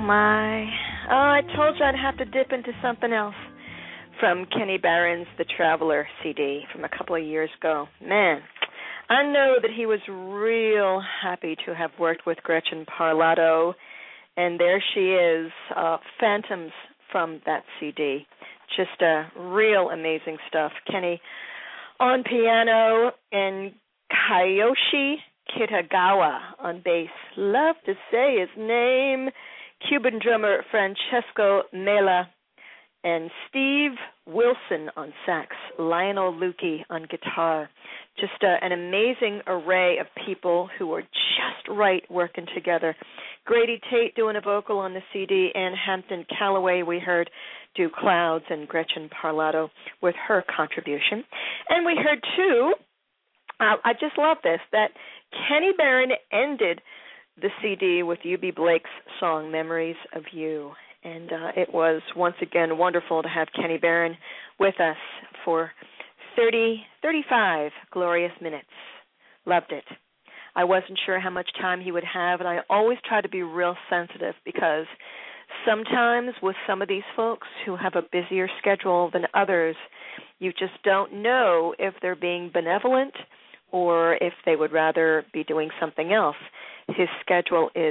my. Oh, I told you I'd have to dip into something else from Kenny Barron's The Traveler C D from a couple of years ago. Man, I know that he was real happy to have worked with Gretchen Parlato, and there she is, uh, Phantoms from that C D. Just uh, real amazing stuff. Kenny on piano and Kiyoshi Kitagawa on bass. Love to say his name. Cuban drummer Francesco Mela and Steve Wilson on sax, Lionel Lukey on guitar. Just uh, an amazing array of people who are just right working together. Grady Tate doing a vocal on the C D, and Hampton Calloway we heard do Clouds, and Gretchen Parlato with her contribution. And we heard, too, uh, I just love this, that Kenny Barron ended the C D with U B Blake's song, Memories of You. And uh, it was, once again, wonderful to have Kenny Barron with us for thirty, thirty-five glorious minutes. Loved it. I wasn't sure how much time he would have, and I always try to be real sensitive because sometimes with some of these folks who have a busier schedule than others, you just don't know if they're being benevolent or if they would rather be doing something else. His schedule is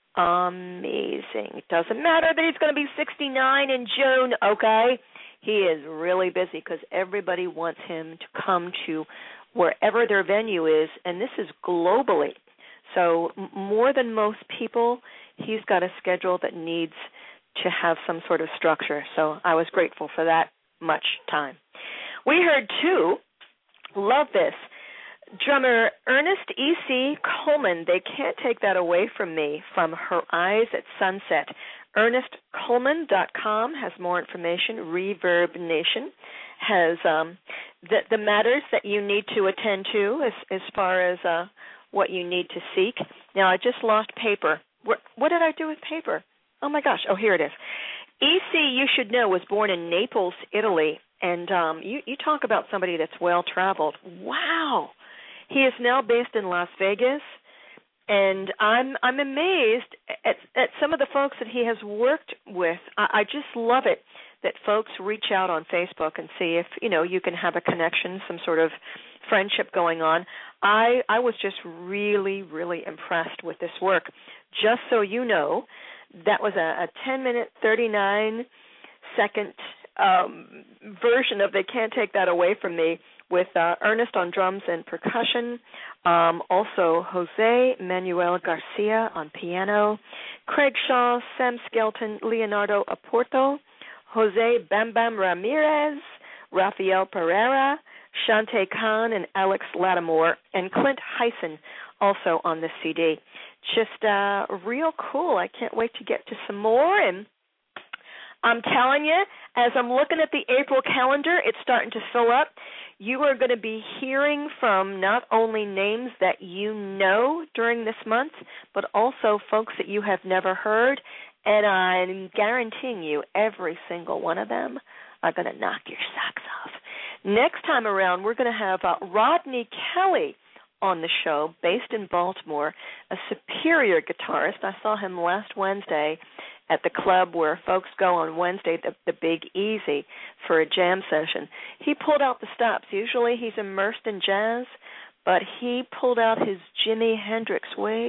amazing. It doesn't matter that he's going to be sixty-nine in June, okay? He is really busy because everybody wants him to come to wherever their venue is, and this is globally. So m- more than most people, he's got a schedule that needs to have some sort of structure. So I was grateful for that much time. We heard, too, love this, drummer Ernest E C. Coleman. They can't take that away from me, from Her Eyes at Sunset. ernest coleman dot com has more information. Reverb Nation has um, the, the matters that you need to attend to as, as far as uh, what you need to seek. Now, I just lost paper. What, what did I do with paper? Oh, my gosh. Oh, here it is. E C, you should know, was born in Naples, Italy. And um, you, you talk about somebody that's well-traveled. Wow. He is now based in Las Vegas, and I'm I'm amazed at, at some of the folks that he has worked with. I, I just love it that folks reach out on Facebook and see if, you know, you can have a connection, some sort of friendship going on. I, I was just really, really impressed with this work. Just so you know, that was a, a ten-minute, thirty-nine-second um, version of They Can't Take That Away From Me, with uh, Ernest on drums and percussion, um, also Jose Manuel Garcia on piano, Craig Shaw, Sam Skelton, Leonardo Oporto, Jose Bam Bam Ramirez, Rafael Pereira, Shante Khan, and Alex Lattimore, and Clint Hyson also on the C D. Just uh, real cool. I can't wait to get to some more, and I'm telling you, as I'm looking at the April calendar, it's starting to fill up. You are going to be hearing from not only names that you know during this month, but also folks that you have never heard, and I'm guaranteeing you every single one of them are going to knock your socks off. Next time around, we're going to have uh, Rodney Kelly on the show, based in Baltimore, a superior guitarist. I saw him last Wednesday at the club where folks go on Wednesday, the, the Big Easy, for a jam session. He pulled out the stops. Usually he's immersed in jazz, but he pulled out his Jimi Hendrix wig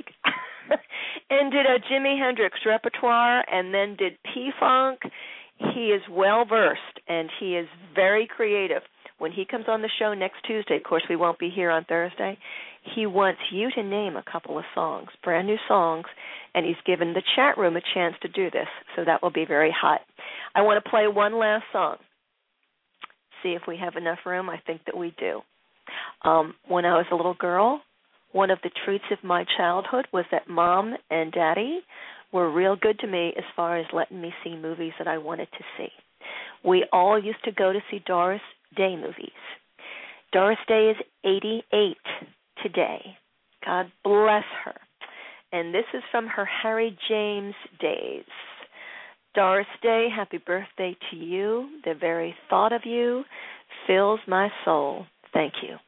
and did a Jimi Hendrix repertoire and then did P-Funk. He is well-versed, and he is very creative. When he comes on the show next Tuesday, of course we won't be here on Thursday, he wants you to name a couple of songs, brand new songs, and he's given the chat room a chance to do this, so that will be very hot. I want to play one last song, see if we have enough room. I think that we do. Um, when I was a little girl, one of the treats of my childhood was that Mom and Daddy were real good to me as far as letting me see movies that I wanted to see. We all used to go to see Doris Day movies. Doris Day is eighty-eight today. God bless her. And this is from her Harry James days. Doris Day, happy birthday to you. The very thought of you fills my soul. Thank you.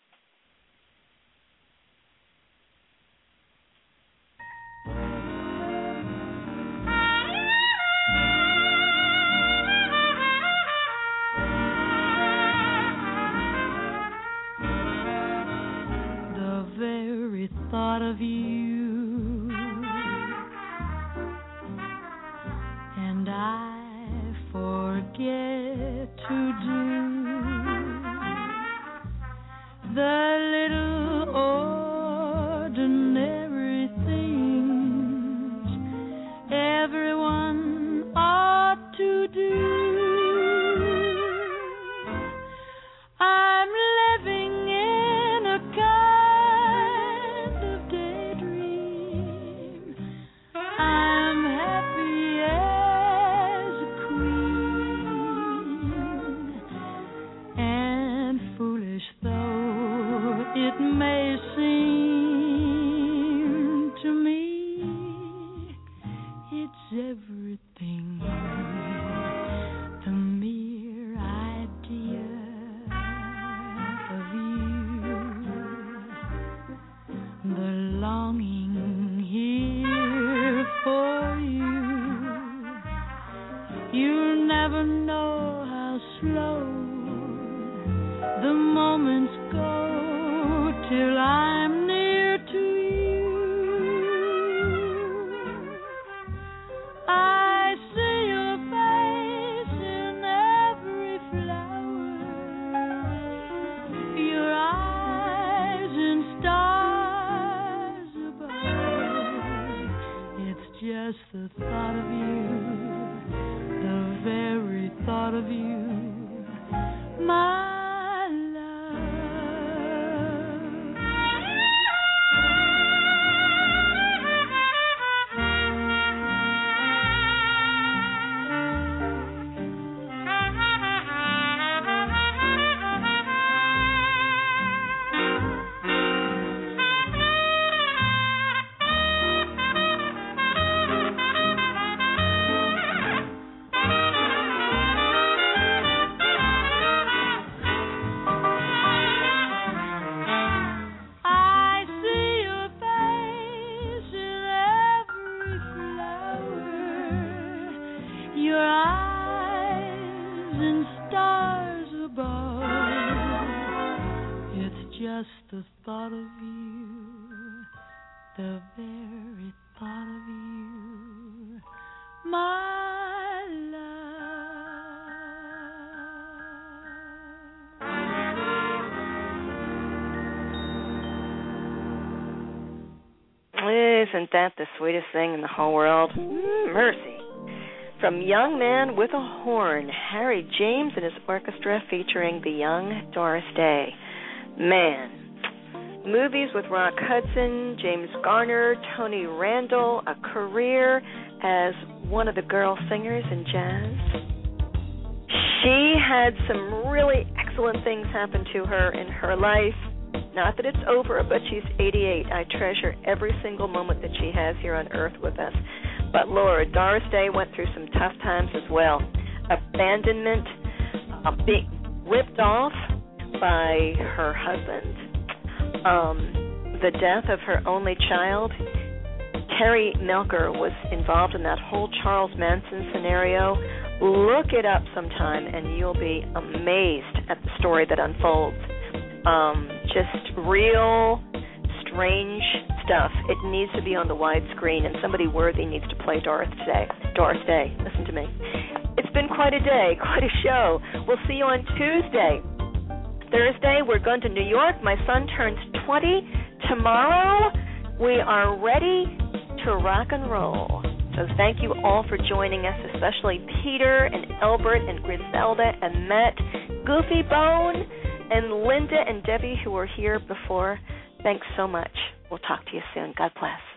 thought of you, and I forget to do the little ordinary things everyone ought to do. I'm living in a kind of daydream. I'm happy as a queen, and foolish though it may seem to me, it's everything. The mere idea of you, the longing here for you. You'll never know how slow the moments go till I'm near to you. I see your face in every flower, your eyes in stars above. It's just the thought of you, the very thought of you, my the thought of you, the very thought of you, my love. Isn't that the sweetest thing in the whole world? Mm, mercy. From Young Man with a Horn, Harry James and his orchestra featuring the young Doris Day. Man. Movies with Rock Hudson, James Garner, Tony Randall, a career as one of the girl singers in jazz. She had some really excellent things happen to her in her life. Not that it's over, but she's eighty-eight. I treasure every single moment that she has here on earth with us. But Lord, Doris Day went through some tough times as well. Abandonment, uh, being ripped off by her husband, um, the death of her only child. Terry Melcher was involved in that whole Charles Manson scenario. Look it up sometime, and you'll be amazed at the story that unfolds. Um, just real, strange stuff. It needs to be on the widescreen, and somebody worthy needs to play Doris Day. Doris Day, listen to me. It's been quite a day, quite a show. We'll see you on Tuesday. Thursday, we're going to New York. My son turns twenty tomorrow. We are ready to rock and roll. So thank you all for joining us, especially Peter and Albert and Griselda and Matt, Goofy Bone, and Linda and Debbie, who were here before. Thanks so much. We'll talk to you soon. God bless.